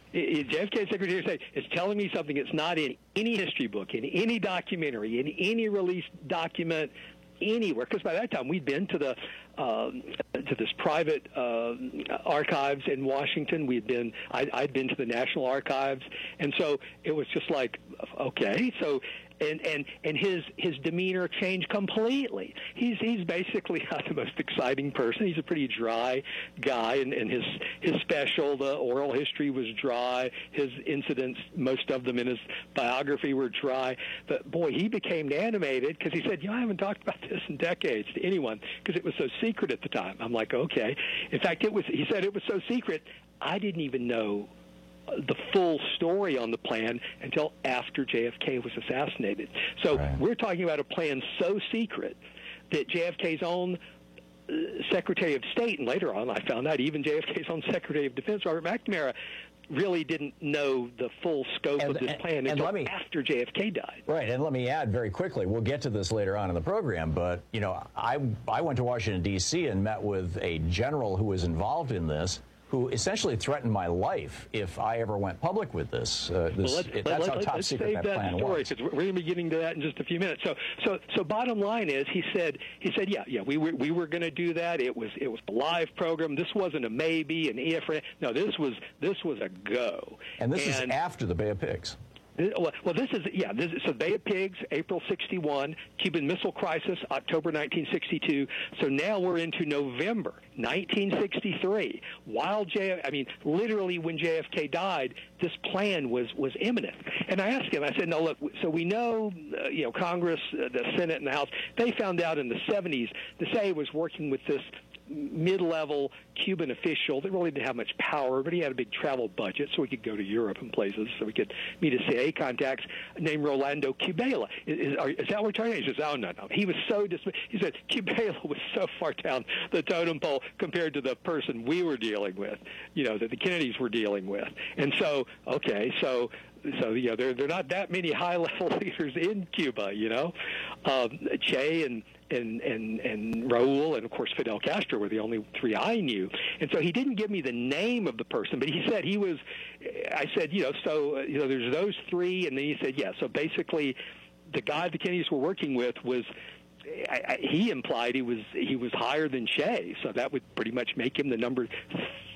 J F K Secretary of State is telling me something that's not in any history book, in any documentary, in any released document anywhere. Because by that time we'd been to the um, to this private uh, archives in Washington. We'd been I'd, I'd been to the National Archives, and so it was just like, okay, so. And, and and his his demeanor changed completely. He's he's basically not the most exciting person. He's a pretty dry guy, and, and his his special, the oral history, was dry. His incidents, most of them in his biography, were dry. But boy, he became animated because he said, "You know, I haven't talked about this in decades to anyone because it was so secret at the time." I'm like, okay. In fact, it was. He said it was so secret, I didn't even know the full story on the plan until after J F K was assassinated. So right. We're talking about a plan so secret that J F K's own uh, Secretary of State, and later on I found out even J F K's own Secretary of Defense, Robert McNamara, really didn't know the full scope and, of this and, plan and until me, after J F K died. Right, and let me add very quickly, we'll get to this later on in the program, but, you know, I, I went to Washington, D C and met with a general who was involved in this, who essentially threatened my life if I ever went public with this. Uh, this well, let's, it, let, that's let, how top let's secret save that, that plan story, was. Because we're going to be getting to that in just a few minutes. So, so, so bottom line is, he said, he said, yeah, yeah, we were we were going to do that. It was it was a live program. This wasn't a maybe, an if. No, this was this was a go. And this and, is after the Bay of Pigs. Well, well, this is, yeah, this is, so Bay of Pigs, April sixty-one, Cuban Missile Crisis, October nineteen sixty-two. So now we're into November nineteen sixty-three. While J, I mean, literally when J F K died, this plan was, was imminent. And I asked him, I said, no, look, so we know, uh, you know, Congress, uh, the Senate, and the House, they found out in the seventies the C I A was working with this mid-level Cuban official that really didn't have much power, but he had a big travel budget, so we could go to Europe and places, so we could meet his C I A contacts, named Rolando Cubela. Is, is, are, is that what you're talking about? He says, oh, no, no. He was so dismissed. He said, Cubela was so far down the totem pole compared to the person we were dealing with, you know, that the Kennedys were dealing with. And so, okay, so... So, you know, there, there are not that many high-level leaders in Cuba, you know. Um, Che and, and, and, and Raul and, of course, Fidel Castro were the only three I knew. And so he didn't give me the name of the person, but he said he was – I said, you know, so, you know, there's those three. And then he said, yeah, so basically the guy the Kennedys were working with was – I, I, he implied he was he was higher than Che, so that would pretty much make him the number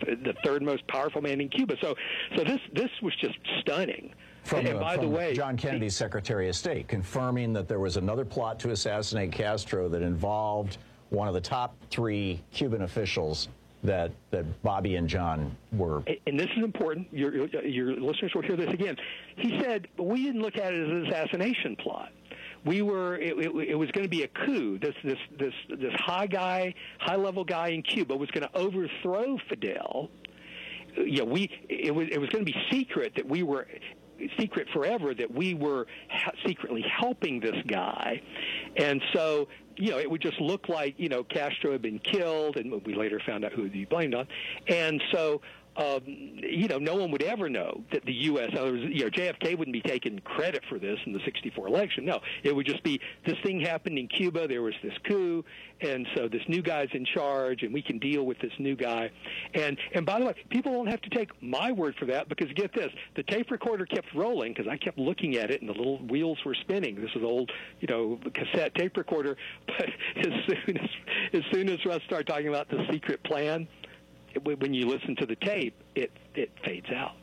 the third most powerful man in Cuba. So, so this this was just stunning. From, and uh, by from the way, John Kennedy's Secretary of State, confirming that there was another plot to assassinate Castro that involved one of the top three Cuban officials that that Bobby and John were. And this is important. Your, your listeners will hear this again. He said, we didn't look at it as an assassination plot. We were. It, it, it was going to be a coup. This this this this high guy, high level guy in Cuba was going to overthrow Fidel. You know, we it was it was going to be secret that we were. secret forever that we were ha- secretly helping this guy. And so, you know, it would just look like, you know, Castro had been killed, and we later found out who he blamed on. And so, um, you know, no one would ever know that the U S, you know, J F K wouldn't be taking credit for this in the sixty-four election. No, it would just be this thing happened in Cuba, there was this coup, and so this new guy's in charge, and we can deal with this new guy. And and by the way, people don't have to take my word for that, because get this, the tape recorder kept rolling, because I kept looking at it, and the little wheels were spinning. This is old, you know, cassette tape recorder. But as soon as, as soon as Russ started talking about the secret plan, when you listen to the tape, it it fades out.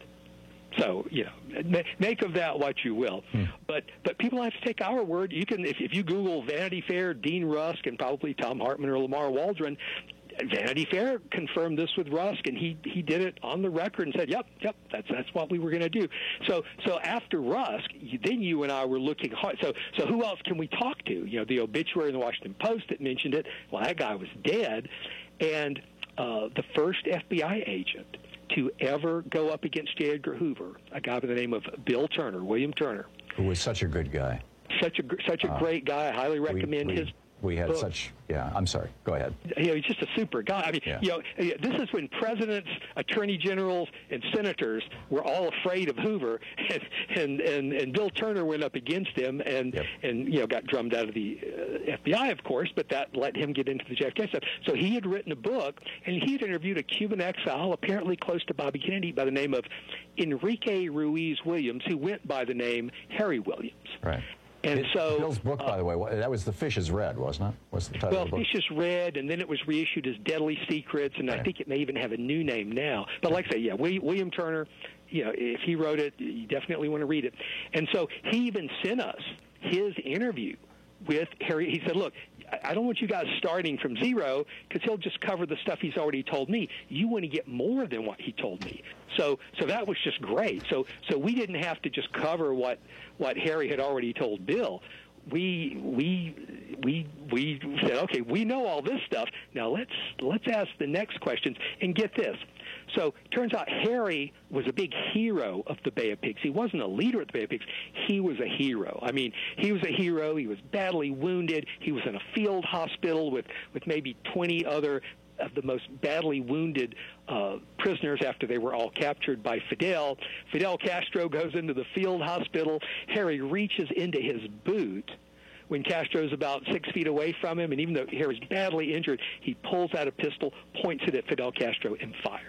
So, you know, make of that what you will. Hmm. But but people have to take our word. You can, if, if you Google Vanity Fair, Dean Rusk, and probably Tom Hartman or Lamar Waldron, Vanity Fair confirmed this with Rusk, and he, he did it on the record and said, yep, yep, that's that's what we were going to do. So so after Rusk, then you and I were looking hard. So so who else can we talk to? You know, the obituary in the Washington Post that mentioned it, well, that guy was dead. And uh, the first F B I agent to ever go up against J. Edgar Hoover, a guy by the name of Bill Turner, William Turner. Who was such a good guy. Such a such a uh, great guy. I highly recommend we, we, his We had book. such, yeah, I'm sorry. Go ahead. You know, he's just a super guy. I mean, yeah. you know, this is when presidents, attorney generals, and senators were all afraid of Hoover, and and, and, and Bill Turner went up against him and, yep. and, you know, got drummed out of the uh, F B I, of course, but that let him get into the J F K stuff. So he had written a book, and he had interviewed a Cuban exile, apparently close to Bobby Kennedy, by the name of Enrique Ruiz Williams, who went by the name Harry Williams. Right. And it, so Bill's book, by uh, the way, that was The Fish is Red, wasn't it? What's the title well, of the book? Fish is Red, and then it was reissued as Deadly Secrets, and right. I think it may even have a new name now. But like I say, yeah, William Turner, you know, if he wrote it, you definitely want to read it. And so he even sent us his interview with Harry. He said, look, I don't want you guys starting from zero, because he'll just cover the stuff he's already told me. You want to get more than what he told me. So so that was just great. So so we didn't have to just cover what, what Harry had already told Bill. We we we we said, okay, we know all this stuff. Now let's let's ask the next questions. And get this. So it turns out Harry was a big hero of the Bay of Pigs. He wasn't a leader of the Bay of Pigs. He was a hero. I mean, he was a hero. He was badly wounded. He was in a field hospital with, with maybe twenty other of the most badly wounded uh, prisoners after they were all captured by Fidel. Fidel Castro goes into the field hospital. Harry reaches into his boot when Castro's about six feet away from him, and even though Harry's badly injured, he pulls out a pistol, points it at Fidel Castro, and fires.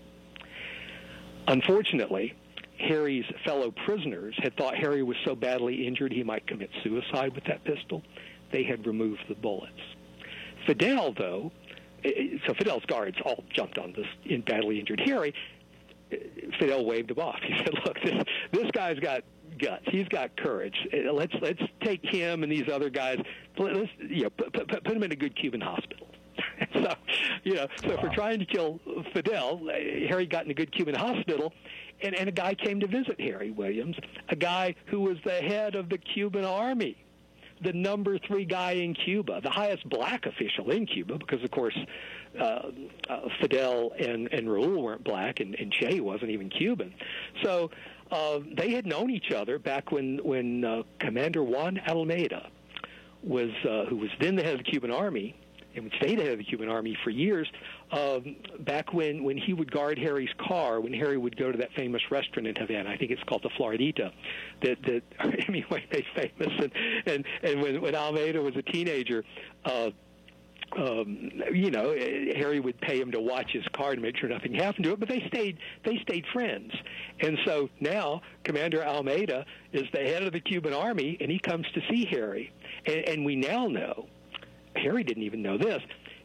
Unfortunately, Harry's fellow prisoners had thought Harry was so badly injured he might commit suicide with that pistol. They had removed the bullets. Fidel, though, so Fidel's guards all jumped on this in badly injured Harry. Fidel waved him off. He said, look, this, this guy's got guts. He's got courage. Let's let's take him and these other guys, let's, you know, put, put, put him in a good Cuban hospital. So, you know, so wow. for trying to kill Fidel, Harry got in a good Cuban hospital, and, and a guy came to visit Harry Williams, a guy who was the head of the Cuban army, the number three guy in Cuba, the highest black official in Cuba, because, of course, uh, uh, Fidel and, and Raul weren't black, and, and Che wasn't even Cuban. So uh, they had known each other back when, when uh, Commander Juan Almeida, was, uh, who was then the head of the Cuban army, and would stay the head of the Cuban army for years, um, back when, when he would guard Harry's car, when Harry would go to that famous restaurant in Havana, I think it's called the Floridita, that, that Hemingway made famous. And, and, and when, when Almeida was a teenager, uh, um, you know, Harry would pay him to watch his car to make sure nothing happened to it, but they stayed, they stayed friends. And so now Commander Almeida is the head of the Cuban army, and he comes to see Harry. And, and we now know, Harry didn't even know this,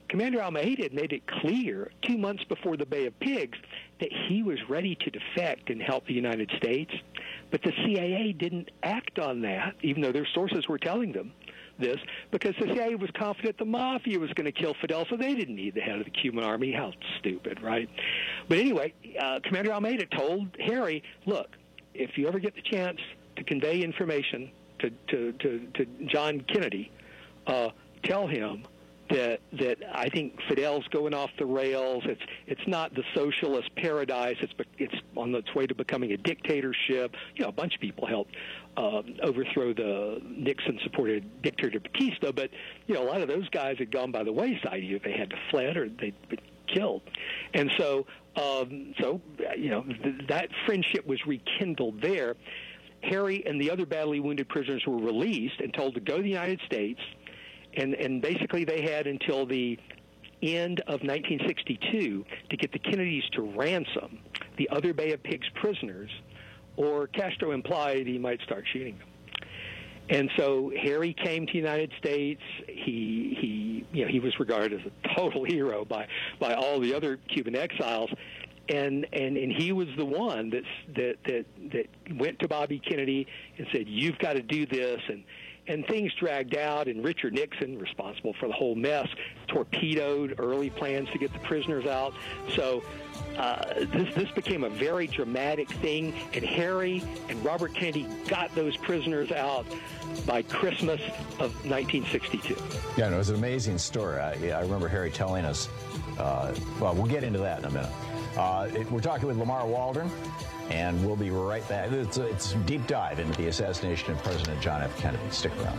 Commander Almeida had made it clear two months before the Bay of Pigs that he was ready to defect and help the United States, but the C I A didn't act on that, even though their sources were telling them this, because the C I A was confident the Mafia was going to kill Fidel, so they didn't need the head of the Cuban army. How stupid, right? But anyway, uh, Commander Almeida told Harry, look, if you ever get the chance to convey information to, to, to, to John Kennedy, uh, tell him that that I think Fidel's going off the rails. It's it's not the socialist paradise. It's it's on its way to becoming a dictatorship. You know, a bunch of people helped uh, overthrow the Nixon-supported dictator Batista, but you know, a lot of those guys had gone by the wayside. Either they had to fled or they'd been killed, and so um, so you know th- that friendship was rekindled there. Harry and the other badly wounded prisoners were released and told to go to the United States. And, and basically they had until the end of nineteen sixty-two to get the Kennedys to ransom the other Bay of Pigs prisoners, or Castro implied he might start shooting them. And so Harry came to the United States. He, he, you know, he was regarded as a total hero by, by all the other Cuban exiles. And, and and he was the one that's, that, that, that went to Bobby Kennedy and said, you've got to do this. And And things dragged out, and Richard Nixon, responsible for the whole mess, torpedoed early plans to get the prisoners out. So uh, this this became a very dramatic thing, and Harry and Robert Kennedy got those prisoners out by Christmas of nineteen sixty-two. Yeah, no, it was an amazing story. I, I remember Harry telling us, uh, well, we'll get into that in a minute. Uh, it, we're talking with Lamar Waldron, and we'll be right back. It's a, it's a deep dive into the assassination of President John F. Kennedy. Stick around.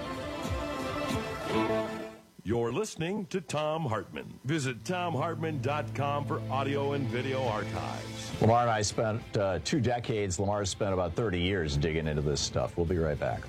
You're listening to Thom Hartmann. Visit thom hartmann dot com for audio and video archives. Lamar and I spent uh, two decades. Lamar spent about thirty years digging into this stuff. We'll be right back.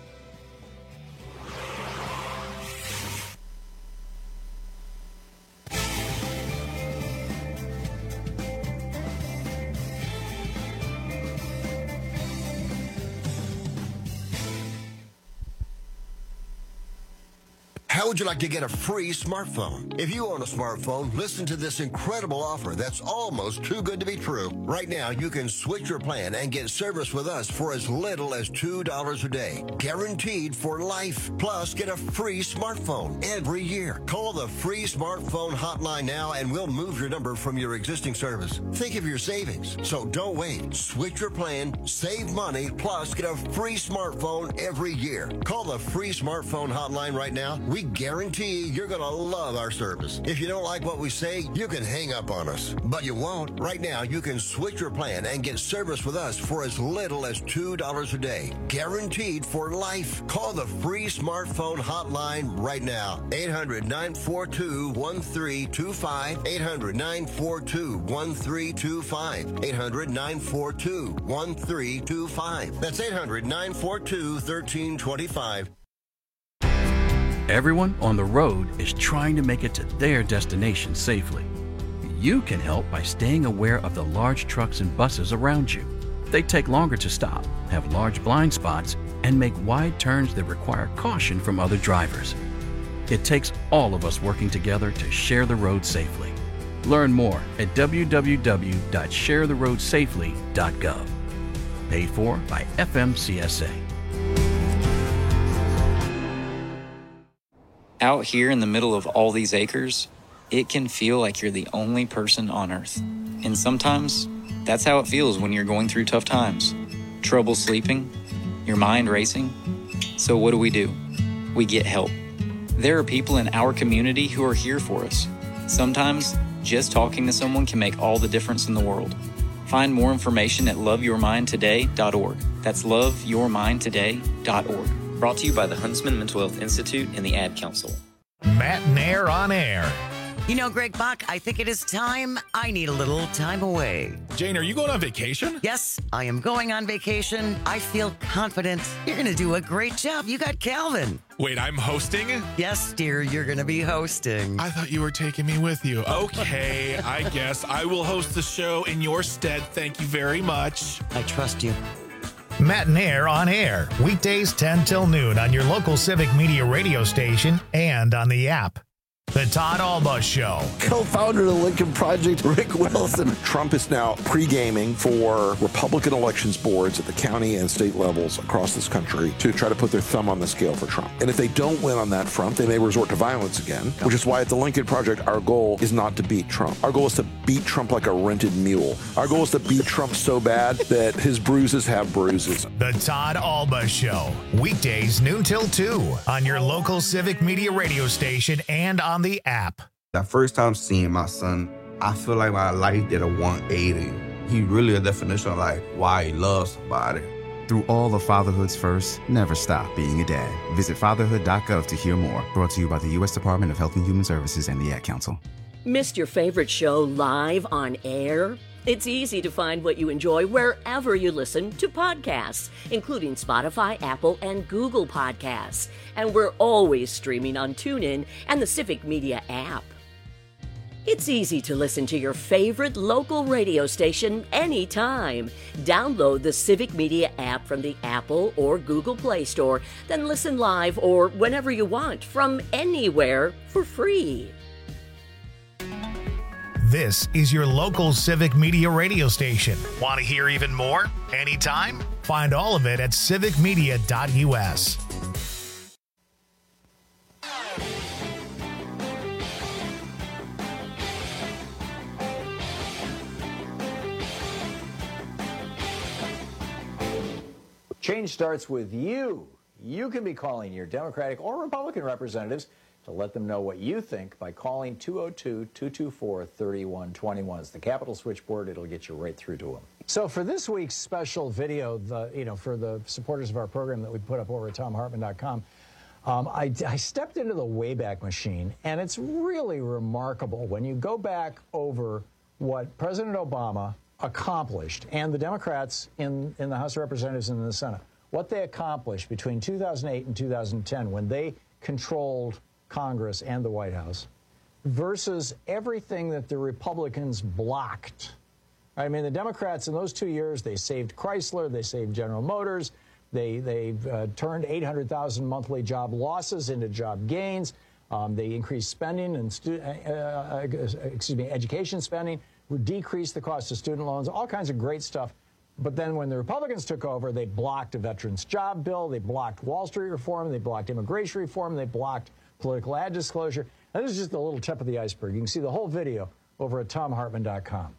How would you like to get a free smartphone? If you own a smartphone, listen to this incredible offer that's almost too good to be true. Right now, you can switch your plan and get service with us for as little as two dollars a day. Guaranteed for life. Plus, get a free smartphone every year. Call the free smartphone hotline now and we'll move your number from your existing service. Think of your savings. So don't wait. Switch your plan, save money, plus get a free smartphone every year. Call the free smartphone hotline right now. We guarantee you're going to love our service. If you don't like what we say, you can hang up on us. But you won't. Right now, you can switch your plan and get service with us for as little as two dollars a day. Guaranteed for life. Call the free smartphone hotline right now. eight hundred, nine four two, one three two five. eight hundred, nine four two, one three two five. eight hundred, nine four two, one three two five. That's eight hundred, nine four two, one three two five. Everyone on the road is trying to make it to their destination safely. You can help by staying aware of the large trucks and buses around you. They take longer to stop, have large blind spots, and make wide turns that require caution from other drivers. It takes all of us working together to share the road safely. Learn more at w w w dot share the road safely dot gov. Paid for by F M C S A. Out here in the middle of all these acres, it can feel like you're the only person on Earth. And sometimes, that's how it feels when you're going through tough times. Trouble sleeping, your mind racing. So what do we do? We get help. There are people in our community who are here for us. Sometimes, just talking to someone can make all the difference in the world. Find more information at love your mind today dot org. That's love your mind today dot org. Brought to you by the Huntsman Mental Health Institute and the Ad Council. Matt Nair on air. You know, Greg Bach, I think it is time I need a little time away. Jane, are you going on vacation? Yes, I am going on vacation. I feel confident. You're going to do a great job. You got Calvin. Wait, I'm hosting? Yes, dear, you're going to be hosting. I thought you were taking me with you. Okay, I guess I will host the show in your stead. Thank you very much. I trust you. Matt Nair on air, weekdays ten till noon on your local Civic Media radio station and on the app. The Todd Alba Show. Co-founder of the Lincoln Project, Rick Wilson. Trump is now pre-gaming for Republican elections boards at the county and state levels across this country to try to put their thumb on the scale for Trump. And if they don't win on that front, they may resort to violence again, which is why at the Lincoln Project, our goal is not to beat Trump. Our goal is to beat Trump like a rented mule. Our goal is to beat Trump so bad that his bruises have bruises. The Todd Alba Show. Weekdays noon till two on your local Civic Media radio station and on the app. The first time seeing my son, I feel like my life did a one eighty. He really a definition of like why he loves somebody. Through all of fatherhood's first, never stop being a dad. Visit fatherhood dot gov to hear more. Brought to you by the U S Department of Health and Human Services and the Ad Council. Missed your favorite show live on air? It's easy to find what you enjoy wherever you listen to podcasts, including Spotify, Apple, and Google Podcasts. And we're always streaming on TuneIn and the Civic Media app. It's easy to listen to your favorite local radio station anytime. Download the Civic Media app from the Apple or Google Play Store, then listen live or whenever you want from anywhere for free. This is your local Civic Media radio station. Want to hear even more? Anytime? Find all of it at civic media dot u s. Change starts with you. You can be calling your Democratic or Republican representatives to let them know what you think by calling two oh two, two two four, three one two one. It's the Capitol switchboard. It'll get you right through to them. So for this week's special video, the, you know, for the supporters of our program that we put up over at tom hartman dot com, um, I, I stepped into the Wayback Machine, and it's really remarkable when you go back over what President Obama accomplished and the Democrats in, in the House of Representatives and in the Senate, what they accomplished between two thousand eight and two thousand ten when they controlled Congress and the White House versus everything that the Republicans blocked. I mean, the Democrats in those two years, they saved Chrysler, they saved General Motors, they, they've uh, turned eight hundred thousand monthly job losses into job gains. Um, they increased spending and stu- uh, uh, excuse me, education spending, decreased the cost of student loans, all kinds of great stuff. But then when the Republicans took over, they blocked a veterans job bill, they blocked Wall Street reform, they blocked immigration reform, they blocked political ad disclosure. And this is just a little tip of the iceberg. You can see the whole video over at tom hartman dot com.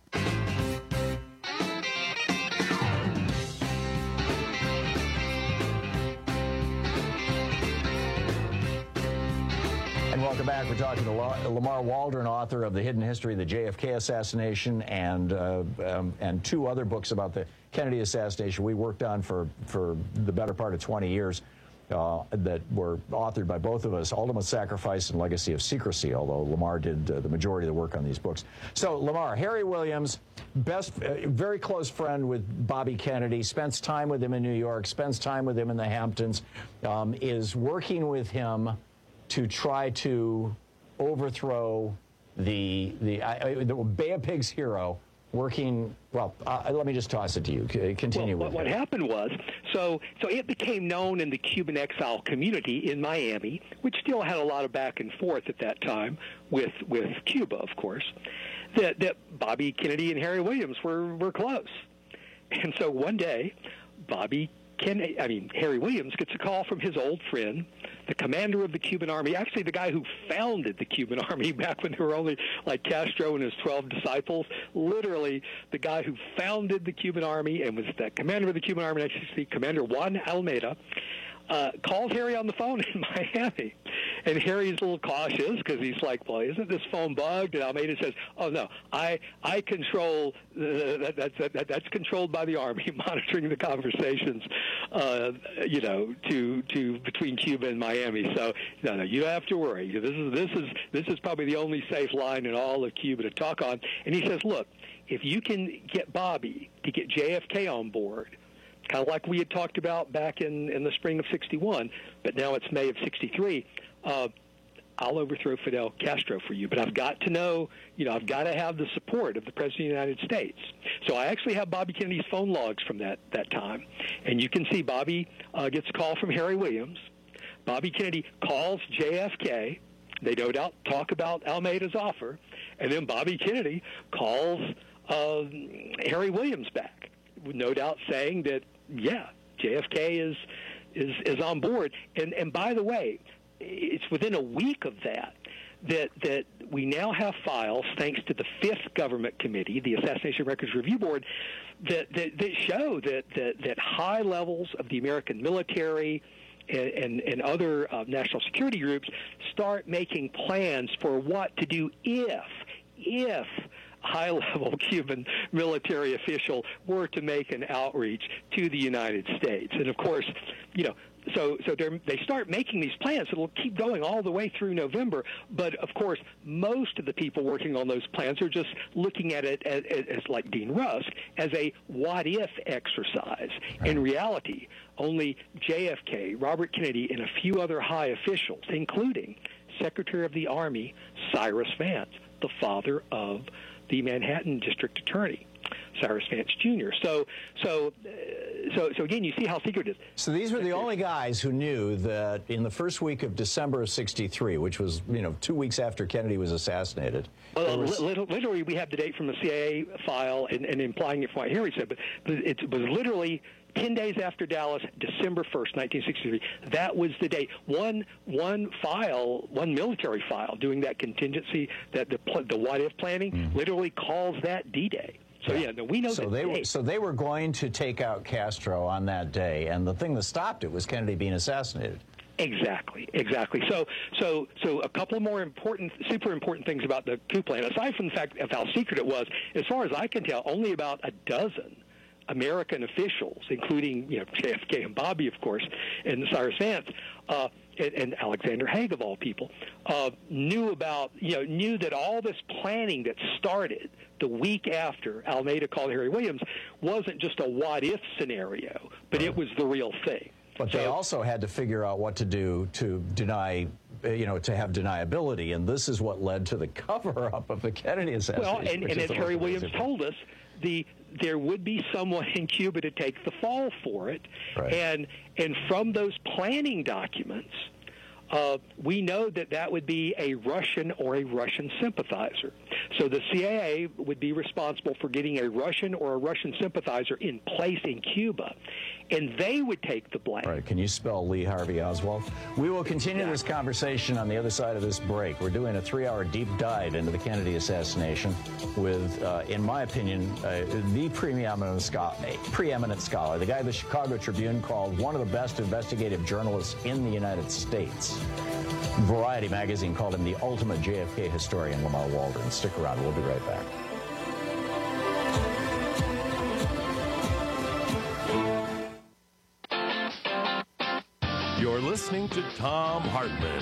And welcome back. We're talking to Lamar Waldron, author of The Hidden History of the J F K Assassination and uh, um, and two other books about the Kennedy assassination we worked on for, for the better part of twenty years. Uh, that were authored by both of us, Ultimate Sacrifice and Legacy of Secrecy, although Lamar did uh, the majority of the work on these books. So, Lamar, Harry Williams, best, uh, very close friend with Bobby Kennedy, spends time with him in New York, spends time with him in the Hamptons, um, is working with him to try to overthrow the, the, uh, the Bay of Pigs hero, working, well, uh, let me just toss it to you. C- continue well, with what, it. what happened was, so so it became known in the Cuban exile community in Miami, which still had a lot of back and forth at that time with with Cuba, of course, that, that Bobby Kennedy and Harry Williams were, were close. And so one day, Bobby Kennedy, I mean, Harry Williams gets a call from his old friend, the commander of the Cuban Army, actually the guy who founded the Cuban Army back when there were only like Castro and his twelve disciples, literally the guy who founded the Cuban Army and was the commander of the Cuban Army, actually Commander Juan Almeida, uh, called Harry on the phone in Miami. And Harry's a little cautious because he's like, well, isn't this phone bugged? And Almeida says, oh, no, I I control, uh, that, that, that, that, that's controlled by the Army, monitoring the conversations, uh, you know, to to between Cuba and Miami. So, no, no, you don't have to worry. This is, this is, this is probably the only safe line in all of Cuba to talk on. And he says, look, if you can get Bobby to get J F K on board, kind of like we had talked about back in, in the spring of sixty-one, but now it's May of sixty-three, uh, I'll overthrow Fidel Castro for you. But I've got to know, you know, I've got to have the support of the President of the United States. So I actually have Bobby Kennedy's phone logs from that, that time. And you can see Bobby uh, gets a call from Harry Williams. Bobby Kennedy calls J F K They no doubt talk about Almeida's offer, and then Bobby Kennedy calls uh, Harry Williams back, no doubt saying that, yeah, J F K is is is on board. And and by the way, it's within a week of that that that we now have files, thanks to the fifth government committee, the Assassination Records Review Board, that that, that show that, that that high levels of the American military and, and, and other uh, national security groups start making plans for what to do if if high-level Cuban military official were to make an outreach to the United States. And, of course, you know, so so they start making these plans. It'll keep going all the way through November. But, of course, most of the people working on those plans are just looking at it as, as, as like Dean Rusk, as a what-if exercise. In reality, only J F K, Robert Kennedy, and a few other high officials, including Secretary of the Army Cyrus Vance, the father of the Manhattan District Attorney, Cyrus Vance Junior So, so, uh, so, so again, you see how secret it is. So these were the only guys who knew that in the first week of December of sixty-three, which was, you know, two weeks after Kennedy was assassinated. Well, was... li- literally, we have the date from the C I A file and, and implying it from what Harry said, but, but it was literally ten days after Dallas, December first, nineteen sixty-three. That was the day. One one file, one military file doing that contingency, that the the what-if planning, mm. literally calls that D-Day. So, yeah, yeah no, we know so that they day. were, So they were going to take out Castro on that day, and the thing that stopped it was Kennedy being assassinated. Exactly, exactly. So, so, so a couple more important, super important things about the coup plan. Aside from the fact of how secret it was, as far as I can tell, only about a dozen American officials, including, you know, J F K and Bobby, of course, and Cyrus Vance, uh, and, and Alexander Haig, of all people, uh, knew about, you know, knew that all this planning that started the week after Almeida called Harry Williams wasn't just a what-if scenario, but it was the real thing. But so, they also had to figure out what to do to deny, you know, to have deniability, and this is what led to the cover-up of the Kennedy assassination. Well, and, and as Harry Williams told us, the there would be someone in Cuba to take the fall for it, right. and and from those planning documents, uh, we know that that would be a Russian or a Russian sympathizer. So the C I A would be responsible for getting a Russian or a Russian sympathizer in place in Cuba, and they would take the blame. Right. Can you spell Lee Harvey Oswald? We will continue exactly. this conversation on the other side of this break. We're doing a three-hour deep dive into the Kennedy assassination with, uh, in my opinion, uh, the preeminent scholar, preeminent scholar, the guy the Chicago Tribune called one of the best investigative journalists in the United States. Variety magazine called him the ultimate J F K historian, Lamar Waldron. Stick around. We'll be right back. You're listening to Thom Hartmann.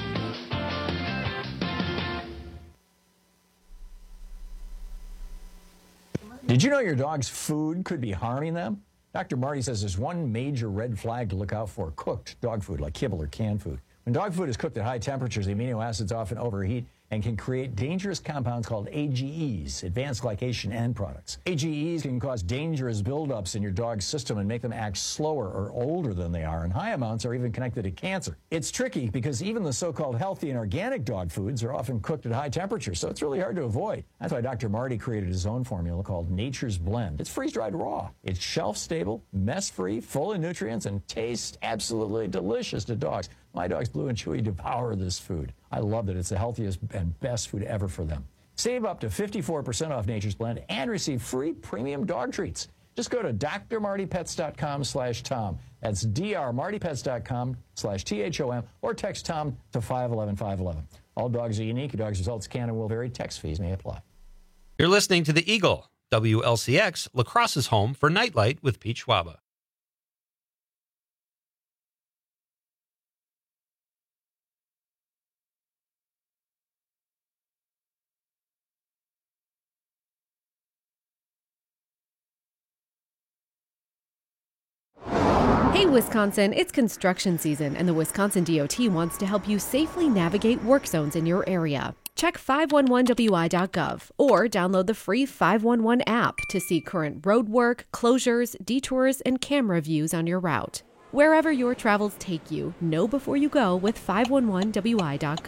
Did you know your dog's food could be harming them? Doctor Marty says there's one major red flag to look out for: cooked dog food, like kibble or canned food. When dog food is cooked at high temperatures, the amino acids often overheat and can create dangerous compounds called A G Es, advanced glycation end products. A G Es can cause dangerous buildups in your dog's system and make them act slower or older than they are, and high amounts are even connected to cancer. It's tricky because even the so-called healthy and organic dog foods are often cooked at high temperatures, so it's really hard to avoid. That's why Doctor Marty created his own formula called Nature's Blend. It's freeze-dried raw. It's shelf-stable, mess-free, full of nutrients, and tastes absolutely delicious to dogs. My dogs, Blue and Chewy, devour this food. I love it. It's the healthiest and best food ever for them. Save up to fifty-four percent off Nature's Blend and receive free premium dog treats. Just go to d r marty pets dot com slash Tom. That's d r marty pets dot com slash T H O M, or text Tom to five one one five one one. All dogs are unique. Your dog's results can and will vary. Text fees may apply. You're listening to The Eagle, W L C X, La Crosse's home for Nightlight with Pete Schwaba. Hey, Wisconsin, it's construction season, and the Wisconsin D O T wants to help you safely navigate work zones in your area. Check five one one W I dot gov or download the free five one one app to see current road work, closures, detours, and camera views on your route. Wherever your travels take you, know before you go with five one one W I dot gov.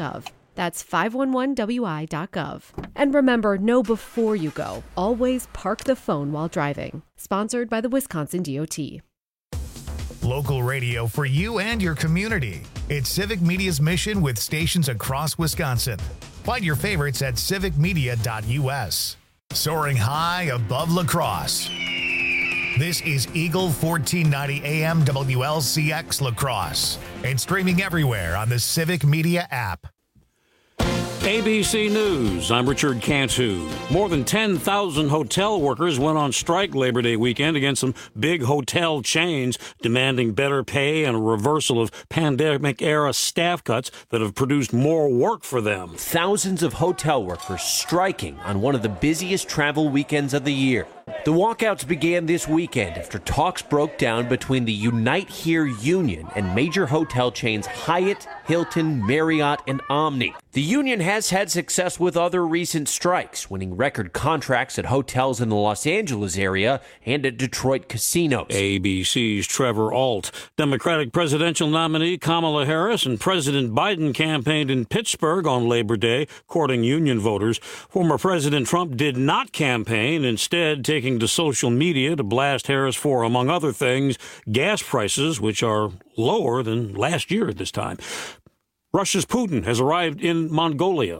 That's five one one W I dot gov. And remember, know before you go. Always park the phone while driving. Sponsored by the Wisconsin D O T. Local radio for you and your community. It's Civic Media's mission with stations across Wisconsin. Find your favorites at civic media dot U S. Soaring high above La Crosse. This is Eagle fourteen ninety A M W L C X La Crosse and streaming everywhere on the Civic Media app. A B C News, I'm Richard Cantu. More than ten thousand hotel workers went on strike Labor Day weekend against some big hotel chains, demanding better pay and a reversal of pandemic-era staff cuts that have produced more work for them. Thousands of hotel workers striking on one of the busiest travel weekends of the year. The walkouts began this weekend after talks broke down between the Unite Here union and major hotel chains Hyatt, Hilton, Marriott, and Omni. The union has had success with other recent strikes, winning record contracts at hotels in the Los Angeles area and at Detroit casinos. A B C's Trevor Ault. Democratic presidential nominee Kamala Harris and President Biden campaigned in Pittsburgh on Labor Day, courting union voters. Former President Trump did not campaign, instead taking to social media to blast Harris for, among other things, gas prices, which are lower than last year at this time. Russia's Putin has arrived in Mongolia.